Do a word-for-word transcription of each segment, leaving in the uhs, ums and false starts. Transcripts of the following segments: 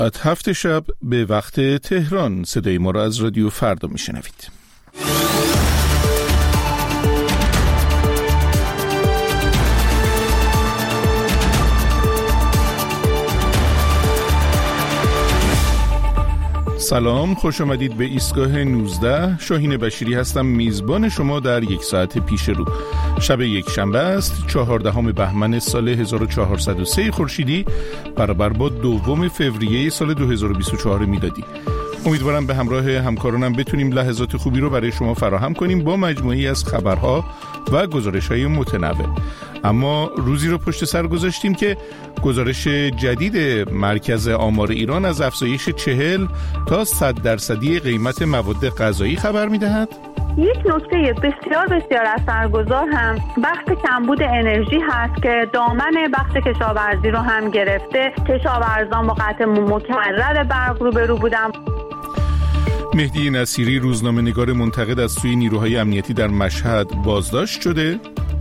از هفت شب به وقت تهران صدای ما را از رادیو فردا میشنوید. سلام، خوش آمدید به ایستگاه نوزده. شاهین بشیری هستم، میزبان شما در یک ساعت پیش رو. شب یک شنبه است، چهاردهم بهمن سال هزار و چهارصد و سه خورشیدی برابر با دوم فوریه سال دو هزار و بیست و چهار میلادی. امیدوارم به همراه همکارانم بتونیم لحظات خوبی رو برای شما فراهم کنیم با مجموعی از خبرها و گزارش‌های متنوع. اما روزی رو پشت سر گذاشتیم که گزارش جدید مرکز آمار ایران از افزایش چهل تا صد درصدی قیمت مواد غذایی خبر می‌دهد. یک نکته بسیار بسیار اثرگذار هم بحث کمبود انرژی هست که دامن بخش کشاورزی رو هم گرفته. کشاورزان با قطع مکرر برق روبرو بودن. مهدی نصیری، روزنامه‌نگار منتقد، از سوی نیروهای امنیتی در مشهد بازداشت شده.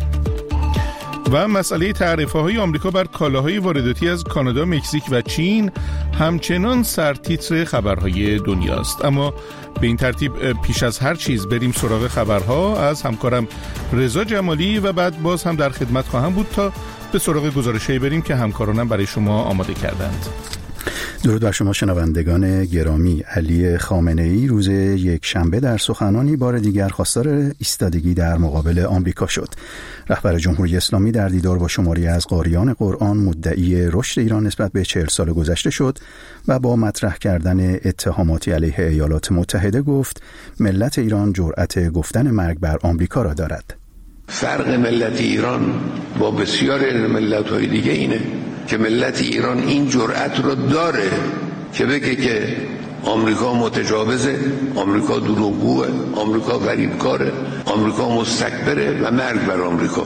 و مسئله تعرفه‌های آمریکا بر کالاهای وارداتی از کانادا، مکزیک و چین همچنان سرتیتر خبرهای دنیاست. اما به این ترتیب پیش از هر چیز بریم سراغ خبرها از همکارم رضا جمالی و بعد باز هم در خدمت خواهم بود تا به سراغ گزارش‌هایی بریم که همکارانم برای شما آماده کردند. درود بر شما شنوندگان گرامی. علی خامنه‌ای روز یک شنبه در سخنانی بار دیگر خواستار ایستادگی در مقابل آمریکا شد. رهبر جمهوری اسلامی در دیدار با شماری از قاریان قرآن مدعی رشد ایران نسبت به چهل سال گذشته شد و با مطرح کردن اتهاماتی علیه ایالات متحده گفت ملت ایران جرأت گفتن مرگ بر آمریکا را دارد. فرق ملت ایران با بسیاری ملت‌های دیگه اینه که ملت ایران این جرأت رو داره که بگه که آمریکا متجاوزه، آمریکا دروغگوه، آمریکا غریبکاره، آمریکا مستکبره و مرگ بر آمریکا.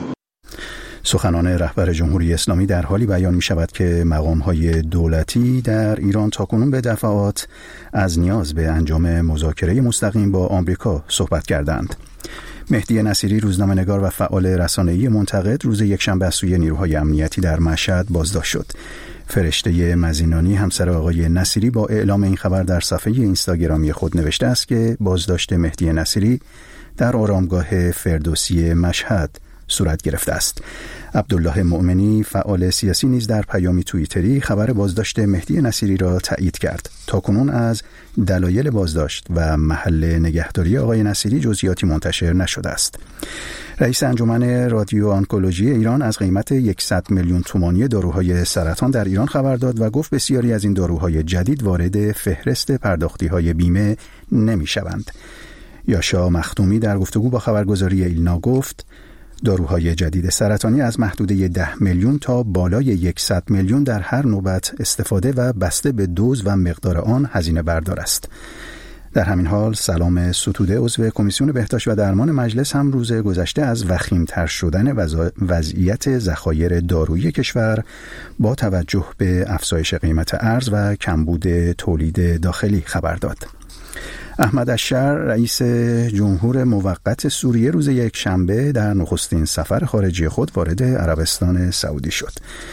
سخنان رهبر جمهوری اسلامی در حالی بیان می شود که مقام‌های دولتی در ایران تاکنون به دفعات از نیاز به انجام مذاکره مستقیم با آمریکا صحبت کردند. مهدی نصیری، روزنامه‌نگار و فعال رسانه‌ای منتقد، روز یکشنبه از سوی نیروهای امنیتی در مشهد بازداشت شد. فرشته مزینانی، همسر آقای نصیری، با اعلام این خبر در صفحه اینستاگرامی خود نوشته است که بازداشت مهدی نصیری در آرامگاه فردوسی مشهد صورت گرفته است. عبدالله مؤمنی، فعال سیاسی، نیز در پیامی توییتری خبر بازداشت مهدی نصیری را تایید کرد. تاکنون از دلایل بازداشت و محل نگهداری آقای نصیری جزئیاتی منتشر نشده است. رئیس انجمن رادیو آنکولوژی ایران از قیمت صد میلیون تومانی داروهای سرطان در ایران خبر داد و گفت بسیاری از این داروهای جدید وارد فهرست پرداختی‌های بیمه نمی‌شوند. یاشا مختومی در گفتگو با خبرگزاری ایلنا گفت داروهای جدید سرطانی از محدوده ده میلیون تا بالای صد میلیون در هر نوبت استفاده و بسته به دوز و مقدار آن هزینه بردار است. در همین حال سلام ستوده، عضو کمیسیون بهداشت و درمان مجلس، هم روز گذشته از وخیم‌تر شدن وضعیت ذخایر دارویی کشور با توجه به افزایش قیمت ارز و کمبود تولید داخلی خبر داد. احمد الشر، رئیس جمهور موقت سوریه، روز یک شنبه در نخستین سفر خارجی خود وارد عربستان سعودی شد.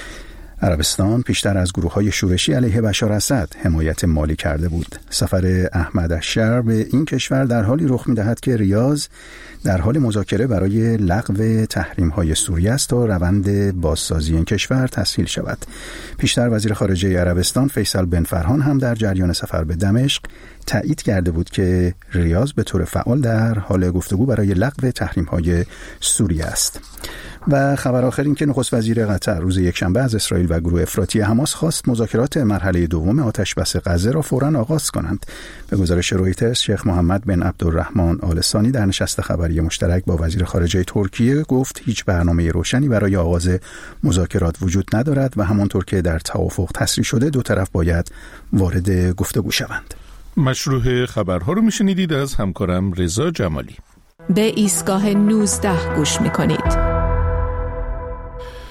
عربستان پیشتر از گروه‌های شورشی علیه بشار اسد حمایت مالی کرده بود. سفر احمد الشر به این کشور در حالی رخ می‌دهد که ریاض در حال مذاکره برای لغو تحریم‌های سوریه است تا روند بازسازی این کشور تسهیل شود. پیشتر وزیر خارجه عربستان فیصل بن فرهان هم در جریان سفر به دمشق تایید کرده بود که ریاض به طور فعال در حال گفتگو برای لغو تحریم‌های سوریه است. و خبر آخر این که نخست وزیر قطر روز یکشنبه از اسرائیل و گروه افراطی حماس خواست مذاکرات مرحله دوم آتش بس غزه را فوراً آغاز کنند. به گزارش رویترز، شیخ محمد بن عبدالرحمن آل ثانی در نشست خبری مشترک با وزیر خارجه ترکیه گفت هیچ برنامه روشنی برای آغاز مذاکرات وجود ندارد و همانطور که در توافق تصریح شده دو طرف باید وارد گفتگو شوند. مشروع خبرها رو میشنیدید از همکارم رضا جمالی. به ایستگاه نوزده گوش میکنید.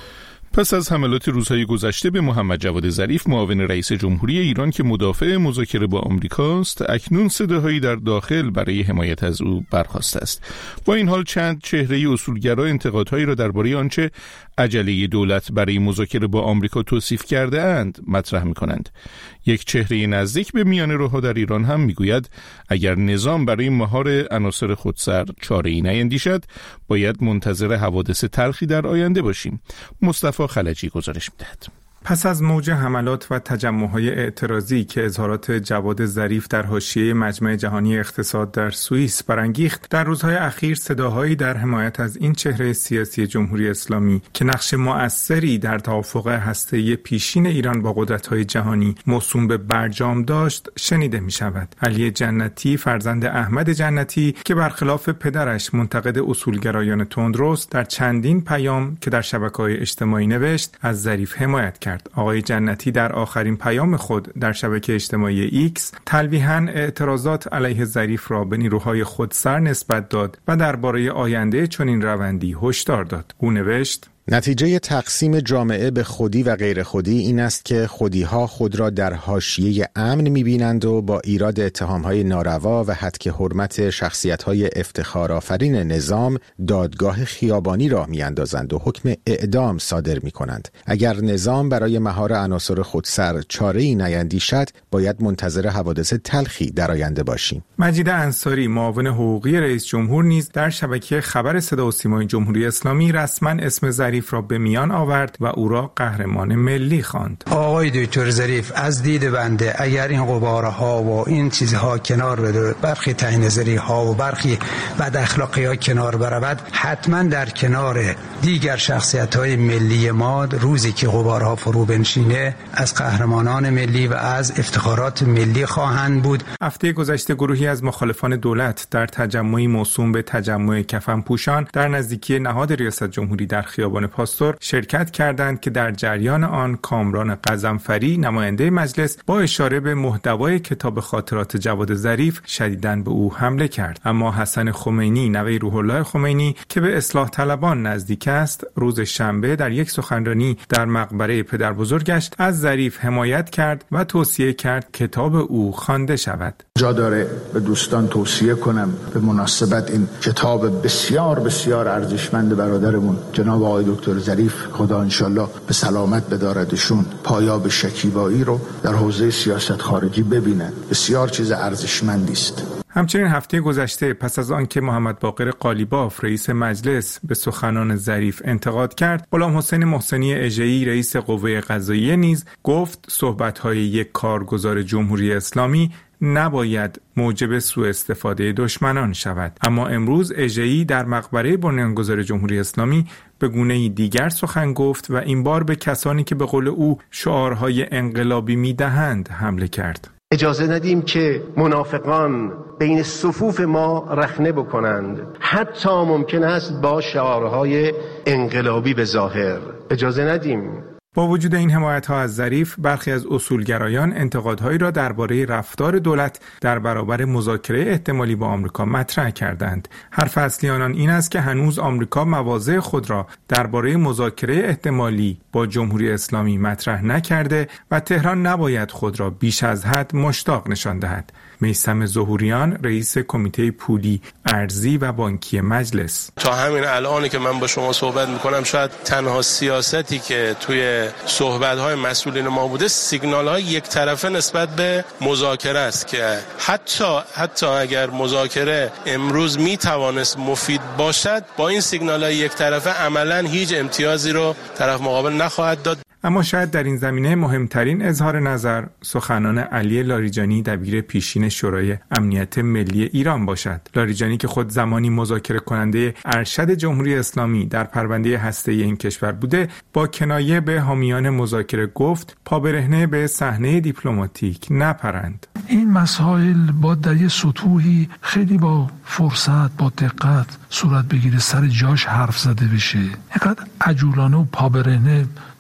پس از حملات روزهای گذشته به محمد جواد ظریف معاون رئیس جمهوری ایران که مدافع مذاکره با آمریکاست، اکنون صداهایی در داخل برای حمایت از او برخاسته است. با این حال چند چهره اصولگرا انتقادهایی را درباره آنچه عجله دولت برای مذاکره با آمریکا توصیف کرده اند مطرح می‌کنند. یک چهره نزدیک به میان روها در ایران هم میگوید اگر نظام برای مهار عناصر خودسر چاره‌ای نیندیشد، باید منتظر حوادث تلخی در آینده باشیم. مصطفی خلجی گزارش می‌دهد. پس از موج حملات و تجمع‌های اعتراضی که اظهارات جواد ظریف در حاشیه مجمع جهانی اقتصاد در سوئیس برانگیخت، در روزهای اخیر صداهایی در حمایت از این چهره سیاسی جمهوری اسلامی که نقش مؤثری در توافق هسته‌ای پیشین ایران با قدرت‌های جهانی موسوم به برجام داشت شنیده می‌شود. علی جنتی فرزند احمد جنتی که برخلاف پدرش منتقد اصولگرایان تندروست، در چندین پیام که در شبکه‌های اجتماعی نوشت از ظریف حمایت کرد. آقای جنتی در آخرین پیام خود در شبکه اجتماعی ایکس تلویحاً اعتراضات علیه ظریف را به نیروهای خودسر نسبت داد و درباره آینده چنین روندی هشدار داد. او نوشت: نتیجه تقسیم جامعه به خودی و غیر خودی این است که خودی‌ها خود را در حاشیه امن می‌بینند و با ایراد اتهام‌های ناروا و هتک حرمت شخصیت‌های افتخارآفرین نظام دادگاه خیابانی را می‌اندازند و حکم اعدام صادر می‌کنند. اگر نظام برای مهار عناصر خودسر چاره‌ای نیندیشد، باید منتظر حوادث تلخی در آینده باشیم. مجید انصاری معاون حقوقی رئیس جمهور نیز در شبکه خبر صدا و سیمای جمهوری اسلامی رسما اسم ظریف را به میان آورد و او را قهرمان ملی خواند. آقای دکتر ظریف از دید بنده اگر این غبارها و این چیزها کنار بره، برخی تهی‌نظری ها و برخی بد اخلاقی ها کنار برود، حتما در کنار دیگر شخصیت های ملی ما روزی که غبارها فرو بنشینه از قهرمانان ملی و از افتخارات ملی خواهند بود. هفته گذشته گروهی از مخالفان دولت در تجمعی موسوم به تجمع کفن پوشان در نزدیکی نهاد ریاست جمهوری در خیابان پاستور شرکت کردند که در جریان آن کامران غضنفری نماینده مجلس با اشاره به محتوای کتاب خاطرات جواد ظریف شدیداً به او حمله کرد. اما حسن خمینی نوه روح الله خمینی که به اصلاح طلبان نزدیک است، روز شنبه در یک سخنرانی در مقبره پدربزرگش از ظریف حمایت کرد و توصیه کرد کتاب او خوانده شود. جا داره به دوستان توصیه کنم به مناسبت این کتاب بسیار بسیار ارزشمند برادرمون جناب آقای دکتر ظریف، خدا انشالله به سلامت بداردشون، پایاب شکیبایی رو در حوزه سیاست خارجی ببینن. بسیار چیز ارزشمندی است. همچنین هفته گذشته پس از آنکه محمد باقر قالیباف رئیس مجلس به سخنان ظریف انتقاد کرد، غلام حسین محسنی اژه‌ای رئیس قوه قضاییه نیز گفت صحبت‌های یک کارگزار جمهوری اسلامی نباید موجب سوء استفاده دشمنان شود. اما امروز اژه‌ای در مقبره بنیانگذار جمهوری اسلامی به گونه‌ای دیگر سخن گفت و این بار به کسانی که به قول او شعارهای انقلابی می‌دهند حمله کرد. اجازه ندیم که منافقان بین صفوف ما رخنه بکنند، حتی ممکن است با شعارهای انقلابی به ظاهر. اجازه ندیم. با وجود این حمایت‌ها از ظریف، برخی از اصولگرایان انتقادهایی را درباره رفتار دولت در برابر مذاکره احتمالی با آمریکا مطرح کردند. حرف اصلی آنان این است که هنوز آمریکا مواضع خود را درباره مذاکره احتمالی با جمهوری اسلامی مطرح نکرده و تهران نباید خود را بیش از حد مشتاق نشان دهد. میثم ظهوریان رئیس کمیته پولی، ارزی و بانکی مجلس: تا همین الانی که من با شما صحبت میکنم شاید تنها سیاستی که توی صحبت‌های مسئولین ما بوده سیگنال‌های یک طرفه نسبت به مذاکره است که حتی حتی اگر مذاکره امروز میتوانست مفید باشد، با این سیگنال‌های یک طرفه عملاً هیچ امتیازی رو طرف مقابل نخواهد داد. اما شاید در این زمینه مهمترین اظهار نظر سخنان علی لاریجانی دبیر پیشین شورای امنیت ملی ایران باشد. لاریجانی که خود زمانی مذاکره کننده ارشد جمهوری اسلامی در پرونده هسته‌ای این کشور بوده، با کنایه به حامیان مذاکره گفت پا برهنه به صحنه دیپلماتیک نپرند. این مسائل با در یه سطوحی خیلی با فرصت، با دقت صورت بگیره، سر جاش حرف زده بشه. اینقدر عجولانه و پا برهنه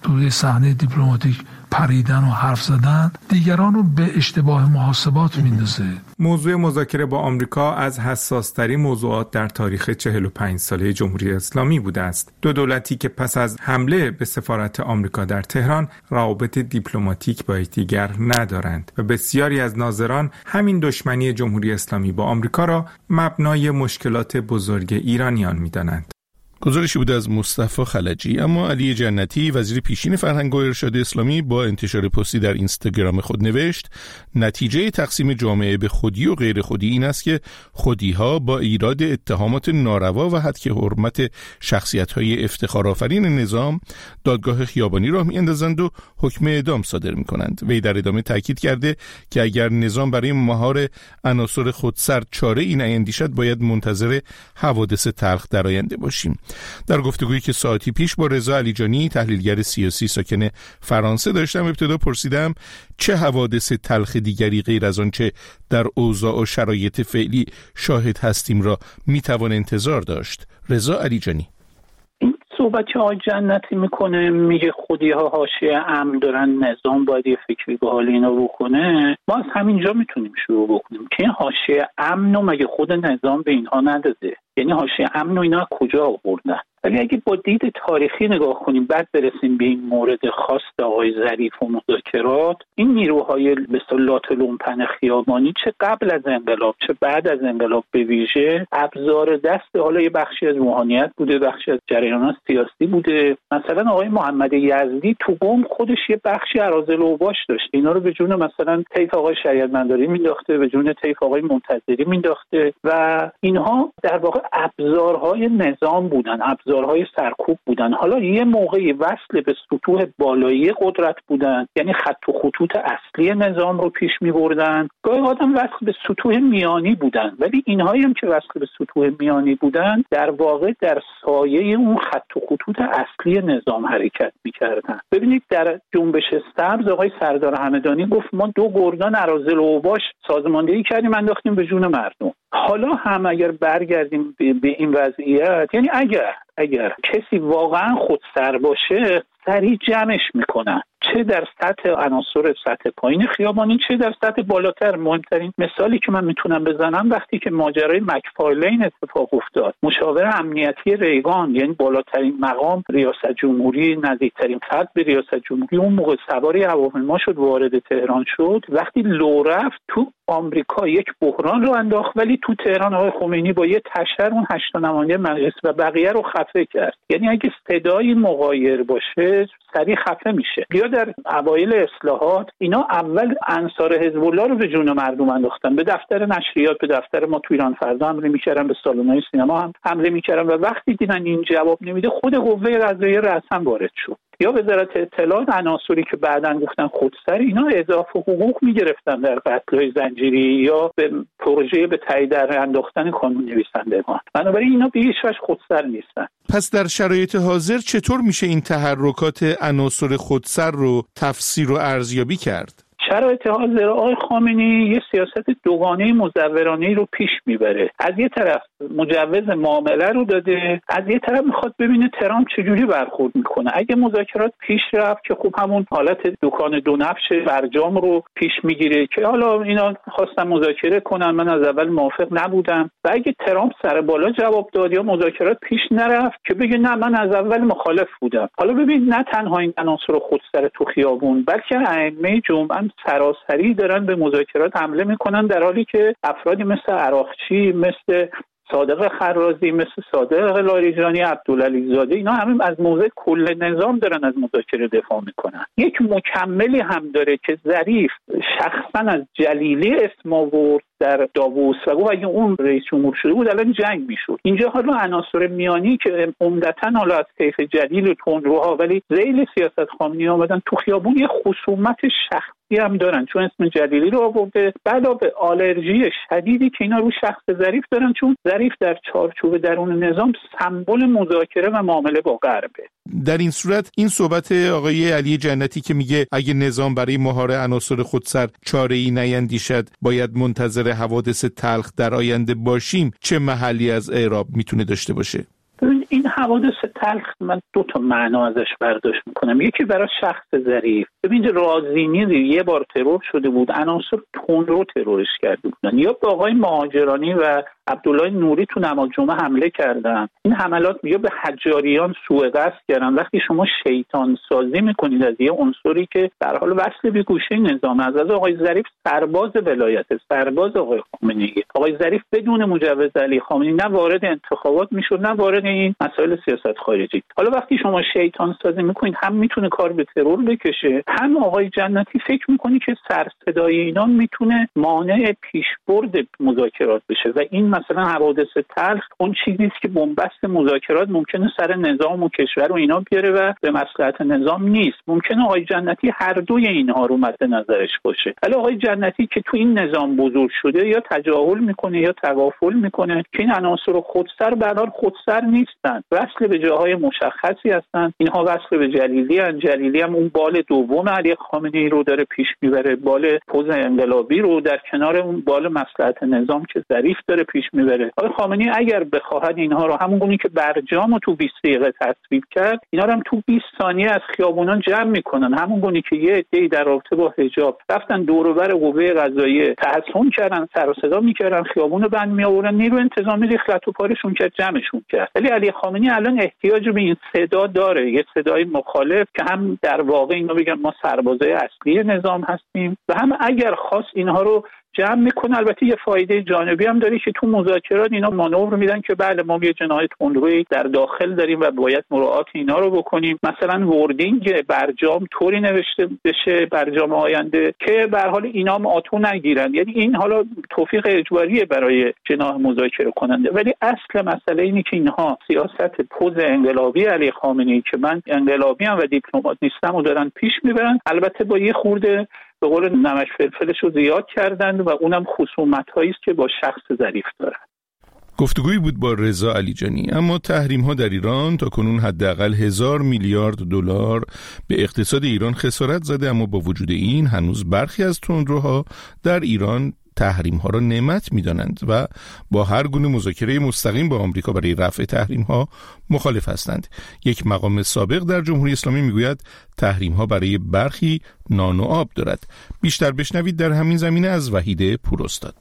توی صحنه دیپلماتیک پریدن و حرف زدن دیگران رو به اشتباه محاسبات میندازه. موضوع مذاکره با آمریکا از حساس‌ترین موضوعات در تاریخ چهل و پنج ساله جمهوری اسلامی بوده است. دو دولتی که پس از حمله به سفارت آمریکا در تهران روابط دیپلماتیک با یکدیگر ندارند و بسیاری از ناظران همین دشمنی جمهوری اسلامی با آمریکا را مبنای مشکلات بزرگ ایرانیان می‌دانند. گزارشی بود از مصطفی خلجی. اما علی جنتی وزیر پیشین فرهنگ و ارشاد اسلامی با انتشار پستی در اینستاگرام خود نوشت نتیجه تقسیم جامعه به خودی و غیر خودی این است که خودی‌ها با ایراد اتهامات ناروا و هتک حرمت شخصیت‌های افتخارآفرین نظام دادگاه خیابانی راه می‌اندازند و حکم اعدام صادر می‌کنند. وی در ادامه تاکید کرده که اگر نظام برای مهار عناصر خودسر چاره‌ای نیندیشد باید منتظر حوادث تلخ در آینده باشیم. در گفتگویی که ساعتی پیش با رضا علیجانی تحلیلگر سیاسی ساکن فرانسه داشتم ابتدا پرسیدم چه حوادث تلخ دیگری غیر از آنچه در اوضاع و شرایط فعلی شاهد هستیم را میتوان انتظار داشت. رضا علیجانی: این صحبت که آقای جنتی میکنه، میگه خودی ها حاشیه امن دارن، نظام باید یه فکری به حال اینا بکنه. ما از همینجا میتونیم شروع بکنیم که این حاشیه امن رو مگه خود نظام به اینها نداده؟ یعنی حاشیه امن رو اینا کجا آوردن؟ ولی اگه با دید تاریخی نگاه کنیم بعد برسیم به این مورد خاص آقای ظریف و مذاکرات، این نیروهای به اصطلاح لومپن خیابانی چه قبل از انقلاب چه بعد از انقلاب به ویژه ابزار دست حالا یه بخشی از روحانیت بوده، بخشی از جریانات سیاسی بوده. مثلا آقای محمد یزدی تو قم خودش یه بخشی اراذل اوباش داشت، اینا رو به جون مثلا طیف آقای شریعتمنداری مینداخته، به جون طیف آقای منتظری مینداخته و اینها در واقع ابزارهای نظام بودن، ابزارهای سرکوب بودن. حالا یه موقعی وصل به سطوح بالایی قدرت بودن، یعنی خط و خطوط اصلی نظام رو پیش می‌بردن. گاهی آدم وصل به سطوح میانی بودن، ولی اینهایی هم که وصل به سطوح میانی بودن در واقع در سایه اون خط و خطوط اصلی نظام حرکت می‌کردن. ببینید در جنبش سبز آقای سردار همدانی گفت ما دو گردان اراذل و اوباش سازماندهی کردیم انداختیم به جون مردم. حالا هم اگر برگردیم به این وضعیت، یعنی اگر اگر کسی واقعا خودسر باشه سریع جمعش میکنن، چه در سطح عناصر سطح پایین خیابانی چه در سطح بالاتر. مهمترین مثالی که من میتونم بزنم وقتی که ماجرای مکفارلین اتفاق افتاد، مشاور امنیتی ریگان یعنی بالاترین مقام ریاست جمهوری، نزدیکترین فرد به ریاست جمهوری، اون موقع سواری هواپیما شد وارد تهران شد، وقتی لو رفت تو آمریکا یک بحران رو انداخت، ولی تو تهران آقای خمینی با یه تشر اون هشت نماینده مجلس و بقیه رو خفه کرد. یعنی اگه صدای مغایر باشه سریع خفه میشه. بیا در اوایل اصلاحات اینا اول انصار حزب الله رو به جون مردم انداختن، به دفتر نشریات، به دفتر ما تو ایران فردا حمله میکردن، به سالن‌های سینما هم حمله میکردن و وقتی دیدن این جواب نمیده خود قوه قضاییه رسما وارد شد. یا وزارت اطلاعات عناصری که بعداً گفتن خودسر، اینا اضافه حقوق میگرفتن در قتل‌های زنجیری یا به پروژه به تایید انداختن قانون نویسندگان. بنابراین اینا به هیچ وجه خودسر نیستن. پس در شرایط حاضر چطور میشه این تحرکات عناصر خودسر رو تفسیر و ارزیابی کرد؟ شرایط حاضر آقای خامنه‌ای یه سیاست دوگانه مزورانه‌ای رو پیش میبره. از یه طرف مجوز معامله رو داده، از یه طرف میخواد ببینه ترامپ چجوری برخورد میکنه. اگه مذاکرات پیش رفت که خوب همون حالت دکان دو نبش برجام رو پیش میگیره که حالا اینا خواستن مذاکره کنن، من از اول موافق نبودم، و اگه ترامپ سر بالا جواب داد یا مذاکرات پیش نرفت که بگه نه من از اول مخالف بودم. حالا ببین نه تنها این عناصر خودسر تو خیابون بلکه ائمه جمعه سراسری دارن به مذاکرات حمله میکنن، در حالی که افرادی مثل عراقچی، مثل صادق خرازی، مثل صادق لاریجانی، عبدالعلی زاده، اینا همه از موضع کل نظام دارن از مذاکره دفاع میکنن. یک مکملی هم داره که ظریف شخصا از جلیلی اسم آورد در داووس و گفت اگه اون رئیس جمهور شده بود الان جنگ میشد. اینجا حالا عناصر میانی که عمدتاً حالا از طیف جلیل و تندروها ولی ذیل سیاست خامنه‌ای آمدن تو خیابون، یه خصومت شخصی هم دارن، چون اسم جلیلی رو آورده، علاوه آلرژی شدیدی که اینا رو شخص ظریف دارن، چون ظریف در چارچوب درون نظام سمبل مذاکره و معامله با غربه. در این صورت این صحبت آقای علی جنتی که میگه اگه نظام برای مهار عناصر خودسر چاره‌ای نیندیشد باید منتظر حوادث تلخ در آینده باشیم، چه محلی از اعراب میتونه داشته باشه؟ این حوادث تلخ من دو تا معنا ازش برداشت میکنم. یکی برای شخص ظریف، ببینید رازینی یه بار ترور شده بود، عناصر تندرو ترورش کرده بودن، یا به آقای مهاجرانی و عبدالله نوری تو نماز جمعه حمله کردن. این حملات یا به حجاریان سوء قصد کردن. وقتی شما شیطان سازی میکنید از یه عنصری که در حال وصل به گوشه نظام از از آقای ظریف سرباز ولایت، سرباز آقای خامنه‌ای، آقای ظریف بدون مجوز علی خامنه‌ای نه وارد انتخابات میشد نه وارد این مسائل سیاست خارجی. حالا وقتی شما شیطان سازی میکنید هم میتونه کار به ترور بکشه، هم آقای جنتی فکر میکنی که سر صدای اینا میتونه مانع پیشبرد مذاکرات بشه و این مثلا حوادث تلخ اون چیزی است که بنبست مذاکرات ممکنه سر نظام و کشور و اینا بیاره و به مصلحت نظام نیست. ممکنه آقای جنتی هر دوی اینها رو مد نظرش باشه. ولی آقای جنتی که تو این نظام بزرگ شده یا تجاهل میکنه یا تغافل میکنه که این عناصر خودسر به هر حال خودسر نیستن، وصل به جاهای مشخصی هستن. اینها وصل به جلیلی ان، جلیلی هم اون بال دوم علی خامنه‌ای رو داره پیش میبره، بال پوز انقلابی رو در کنار اون بال مصلحت نظام که ظریف داره پیش میبره. آقای خامنه‌ای اگر بخواهد اینها رو همونگونه که برجام رو تو بیست دقیقه تصویب کرد، اینا رو هم تو بیست ثانیه از خیابونان جمع میکنن. همونگونه که یه عده‌ای در رابطه با حجاب رفتن دور و بر قوه قضاییه تحصن کردن، سر و صدا میکردن، خیابون رو بند میآوردن، نیرو انتظامی ریخت و پارشون کرد، جمعشون کرد. ولی علی خامنه‌ای الان احتیاج به این صدا داره، یه صدای مخالف که هم در واقع اینا بگن ما سربازای اصلی نظام هستیم و هم اگر خواست اینها رو جمع میکنه. البته یه فایده جانبی هم داره که تو مذاکرات اینا مانور میدن که بله ما یه جناح تندروی در داخل داریم و باید مراعات اینا رو بکنیم. مثلا وردینگ برجام طوری نوشته بشه برجام آینده که به هر حال اینا هم آتو نگیرن. یعنی این حالا توفیق اجباریه برای جناح مذاکره کننده، ولی اصل مسئله اینه که اینها سیاست پوز انقلابی علی خامنه‌ای که من انقلابی ام و دیپلمات نیستم و دارن پیش میبرن. البته با یه خورده به قول نمک فلفلش رو زیاد کردن و اونم خصومت‌هایی است که با شخص ظریف دارن. گفتگویی بود با رضا علیجانی. اما تحریم‌ها در ایران تا کنون حداقل هزار میلیارد دلار به اقتصاد ایران خسارت زده، اما با وجود این هنوز برخی از تندروها در ایران تحریم‌ها را نعمت می‌دانند و با هر گونه مذاکره مستقیم با آمریکا برای رفع تحریم‌ها مخالف هستند. یک مقام سابق در جمهوری اسلامی میگوید تحریم‌ها برای برخی نان و آب دارد. بیشتر بشنوید در همین زمینه از وحید پوراستاد.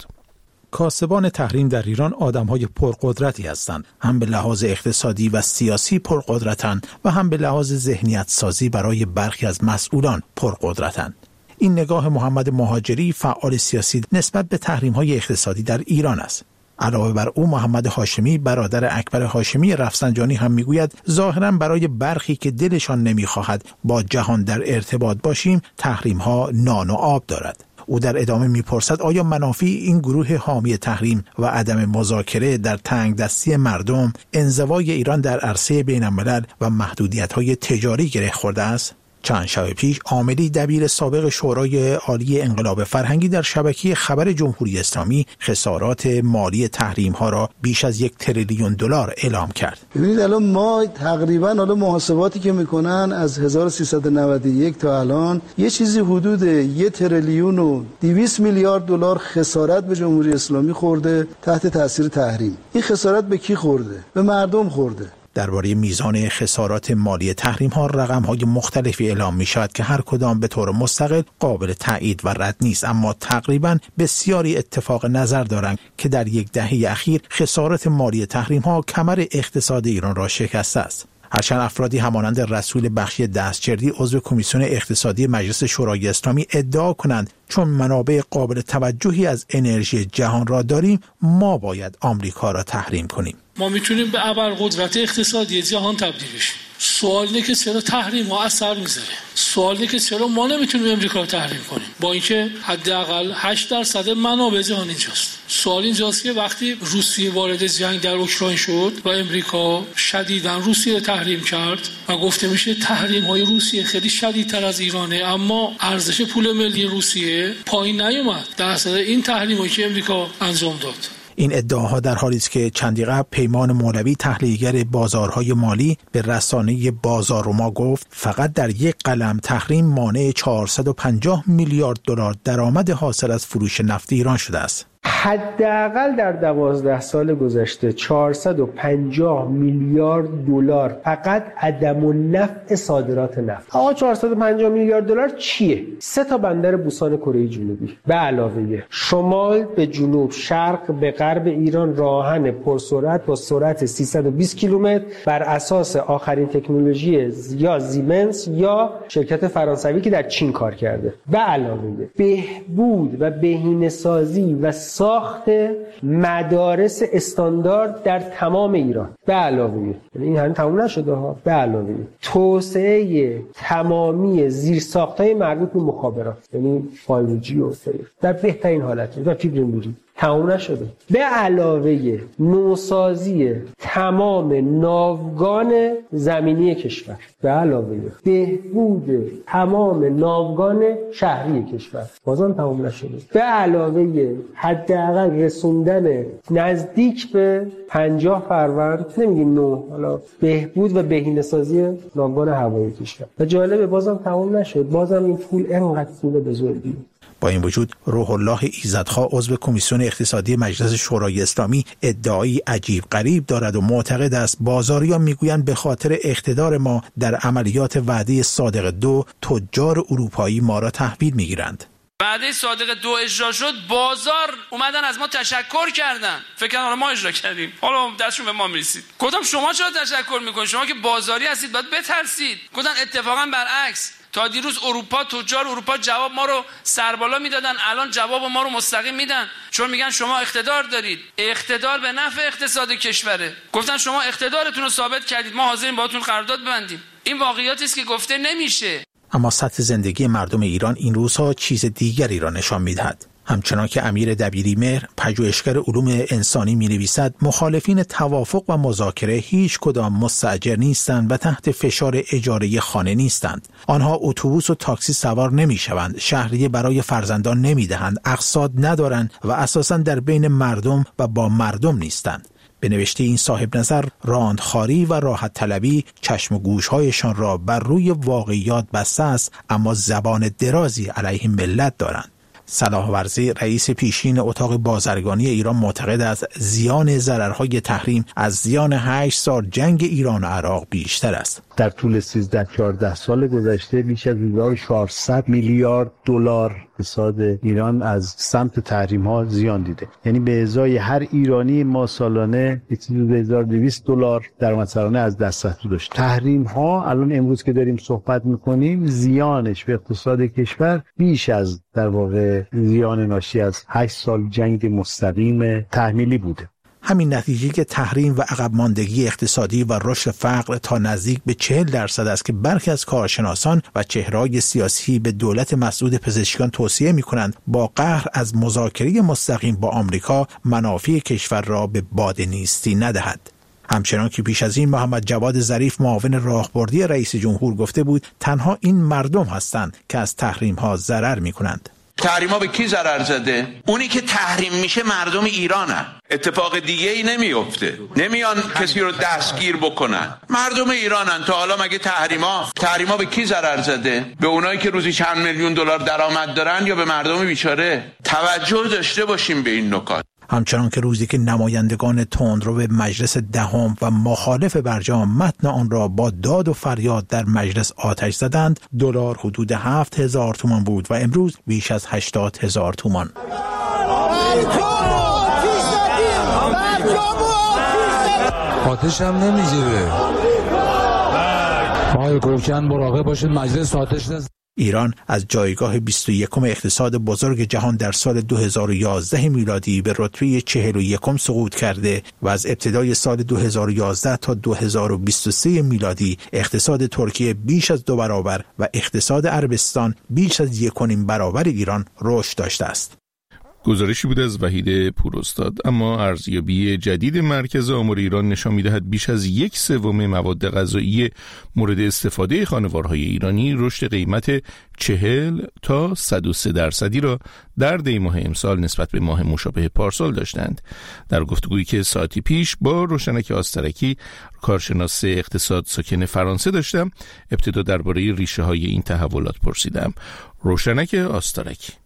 کاسبان تحریم در ایران آدم‌های پرقدرتی هستند. هم به لحاظ اقتصادی و سیاسی پرقدرتند و هم به لحاظ ذهنیت سازی برای برخی از مسئولان پرقدرتند. این نگاه محمد مهاجری فعال سیاسی نسبت به تحریم‌های اقتصادی در ایران است. علاوه بر او محمد هاشمی برادر اکبر هاشمی رفسنجانی هم میگوید ظاهراً برای برخی که دلشان نمیخواهد با جهان در ارتباط باشیم تحریم‌ها نان و آب دارد. او در ادامه میپرسد آیا منافع این گروه حامی تحریم و عدم مذاکره در تنگ دستی مردم انزوای ایران در عرصه بین الملل و محدودیت‌های تجاری گره خورده است؟ چند شب پیش عاملی دبیر سابق شورای عالی انقلاب فرهنگی در شبکه خبر جمهوری اسلامی خسارات مالی تحریم ها را بیش از یک تریلیون دلار اعلام کرد. ببینید الان ما تقریبا حالا محاسباتی که میکنن از هزار و سیصد و نود و یک تا الان یه چیزی حدود یک تریلیون و دویست میلیارد دلار خسارت به جمهوری اسلامی خورده تحت تاثیر تحریم. این خسارت به کی خورده؟ به مردم خورده. درباره میزان خسارات مالی تحریم ها رقم های مختلفی اعلام می شود که هر کدام به طور مستقل قابل تایید و رد نیست، اما تقریبا بسیاری اتفاق نظر دارند که در یک دهه اخیر خسارات مالی تحریم ها کمر اقتصاد ایران را شکسته است. هرچند افرادی همانند رسول بخشی دستجردی عضو کمیسیون اقتصادی مجلس شورای اسلامی ادعا کنند چون منابع قابل توجهی از انرژی جهان را داریم ما باید آمریکا را تحریم کنیم. ما میتونیم به ابرقدرت اقتصادی جهان تبدیل بشیم. سوال اینه که چرا تحریم ها اثر میذاره؟ سوال اینه که چرا ما نمیتونیم امریکا رو تحریم کنیم با اینکه حداقل هشت درصد منابع جهان اینجاست. سوال اینجاست که وقتی روسیه وارد جنگ در اوکراین شد و امریکا شدیداً روسیه رو تحریم کرد و گفته میشه تحریم های روسیه خیلی شدیدتر از ایرانه، اما ارزش پول ملی روسیه پایین نیومد در اثر این تحریم هایی که امریکا انجام داد. این ادعاها در حالی است که چندی قبل پیمان مولوی تحلیلگر بازارهای مالی به رسانه بازارما گفت فقط در یک قلم تحریم مانع چهارصد و پنجاه میلیارد دلار درآمد حاصل از فروش نفت ایران شده است. حداقل در دوازده سال گذشته چهارصد و پنجاه میلیارد دلار فقط عدم النفع صادرات نفت. آقا چهارصد و پنجاه میلیارد دلار چیه؟ سه تا بندر بوسان کره جنوبی به علاوه شمال به جنوب، شرق به غرب ایران راهن پرسرعت با سرعت سیصد و بیست کیلومتر بر اساس آخرین تکنولوژی یا زیمنس یا شرکت فرانسوی که در چین کار کرده. به علاوه بهبود و بهینه‌سازی و ساخت مدارس استاندارد در تمام ایران. به علاوه این هم تموم نشده ها، به علاوه توسعه تمامی زیرساخت‌های مربوط به مخابرات، یعنی فایو جی و در بهترین حالت و فیبر نوری تمام نشده. به علاوه نوسازی تمام ناوگان زمینی کشور، به علاوه بهبود تمام ناوگان شهری کشور بازم تمام نشده. به علاوه حداقل رسوندن نزدیک به پنجاه فروند، نمیگیم نو، حالا بهبود و بهینه‌سازی ناوگان هوایی کشور. و جالبه بازم تمام نشد. بازم این پول انقدر پول بزرگی. با این وجود روح الله ایزدخواه عضو کمیسیون اقتصادی مجلس شورای اسلامی ادعایی عجیب غریب دارد و معتقد است بازاریان میگویند به خاطر اقتدار ما در عملیات وعده صادق دو تجار اروپایی ما را تحویل میگیرند. وعده صادق دو اجرا شد، بازار اومدن از ما تشکر کردن، فکر کنن ما اجرا کردیم، حالا دستشون به ما میرسید. گفتم شما چرا تشکر میکنید؟ شما که بازاری هستید باید بترسید. گفتن اتفاقا برعکس، تا دیروز اروپا، تجار اروپا جواب ما رو سربالا میدادن، الان جواب ما رو مستقیم میدن، چون میگن شما اقتدار دارید، اقتدار به نفع اقتصاد کشوره. گفتن شما اقتدارتون رو ثابت کردید، ما حاضرین باهاتون قرارداد ببندیم. این واقعیاتی است که گفته نمیشه. اما سطح زندگی مردم ایران این روزها چیز دیگری را نشان میدهد. همچنان که امیر دبیری مهر پژوهشگر علوم انسانی می نویسد مخالفین توافق و مذاکره هیچ کدام مستاجر نیستند و تحت فشار اجاره خانه نیستند. آنها اتوبوس و تاکسی سوار نمی شوند، شهریه برای فرزندان نمی دهند، اقساط ندارند و اساساً در بین مردم و با مردم نیستند. به نوشته این صاحب نظر، راندخاری و راحت طلبی چشم و گوشهایشان را بر روی واقعیات بسته است، اما زبان درازی علیه ملت دارند. صلاح ورزی رئیس پیشین اتاق بازرگانی ایران معتقد است زیان ضررهای تحریم از زیان هشت سال جنگ ایران و عراق بیشتر است. در طول سیزده چهارده سال گذشته بیش از هزار و چهارصد میلیارد دلار اقتصاد ایران از سمت تحریم ها زیان دیده. یعنی به ازای هر ایرانی ما سالانه هزار و دویست دلار درآمد سالانه از دست رفته داشت. تحریم ها الان امروز که داریم صحبت میکنیم زیانش به اقتصاد کشور بیش از در واقع زیان ناشی از هشت سال جنگ مستقیم تحمیلی بوده. همین نتیجه که تحریم و عقب ماندگی اقتصادی و رشد فقر تا نزدیک به چهل درصد است که برخی از کارشناسان و چهره‌های سیاسی به دولت مسعود پزشکیان توصیه می‌کنند با قهر از مذاکره مستقیم با آمریکا منافع کشور را به باد نیستی ندهد. همچنان که پیش از این محمد جواد ظریف معاون راهبردی رئیس جمهور گفته بود تنها این مردم هستند که از تحریم‌ها ضرر می‌کنند. تحریما به کی ضرر زده؟ اونی که تحریم میشه مردم ایرانن. اتفاق دیگه ای نمیفته. نمیان کسی رو دستگیر بکنن. مردم ایرانن. تا حالا مگه تحریما تحریما به کی ضرر زده؟ به اونایی که روزی چند میلیون دلار درآمد دارن یا به مردم بیچاره؟ توجه داشته باشیم به این نکات. همچنان که روزی که نمایندگان تندرو به مجلس دهم و مخالف برجام متن آن را با داد و فریاد در مجلس آتش زدند، دلار حدود هفت هزار تومان بود و امروز بیش از هشتاد هزار تومان. آتش هم نمیگیره. آقای کوکن مراقب باشید مجلس آتش نزنه. ایران از جایگاه بیست و یکم اقتصاد بزرگ جهان در سال دو هزار و یازده میلادی به رتبه چهل و یکم سقوط کرده و از ابتدای سال دو هزار و یازده تا دو هزار و بیست و سه میلادی اقتصاد ترکیه بیش از دو برابر و اقتصاد عربستان بیش از یک و نیم برابر ایران رشد داشته است. گزارشی بود از وحید پوراستاد. اما ارزیابی جدید مرکز آمار ایران نشان می‌دهد بیش از یک سوم مواد غذایی مورد استفاده خانوارهای ایرانی رشد قیمت چهل تا صد و سه درصدی را در دی ماه امسال نسبت به ماه مشابه پارسال داشتند. در گفتگویی که ساعتی پیش با روشنک آسترکی کارشناس اقتصاد ساکن فرانسه داشتم، ابتدا درباره ریشه‌های این تحولات پرسیدم. روشنک آسترکی: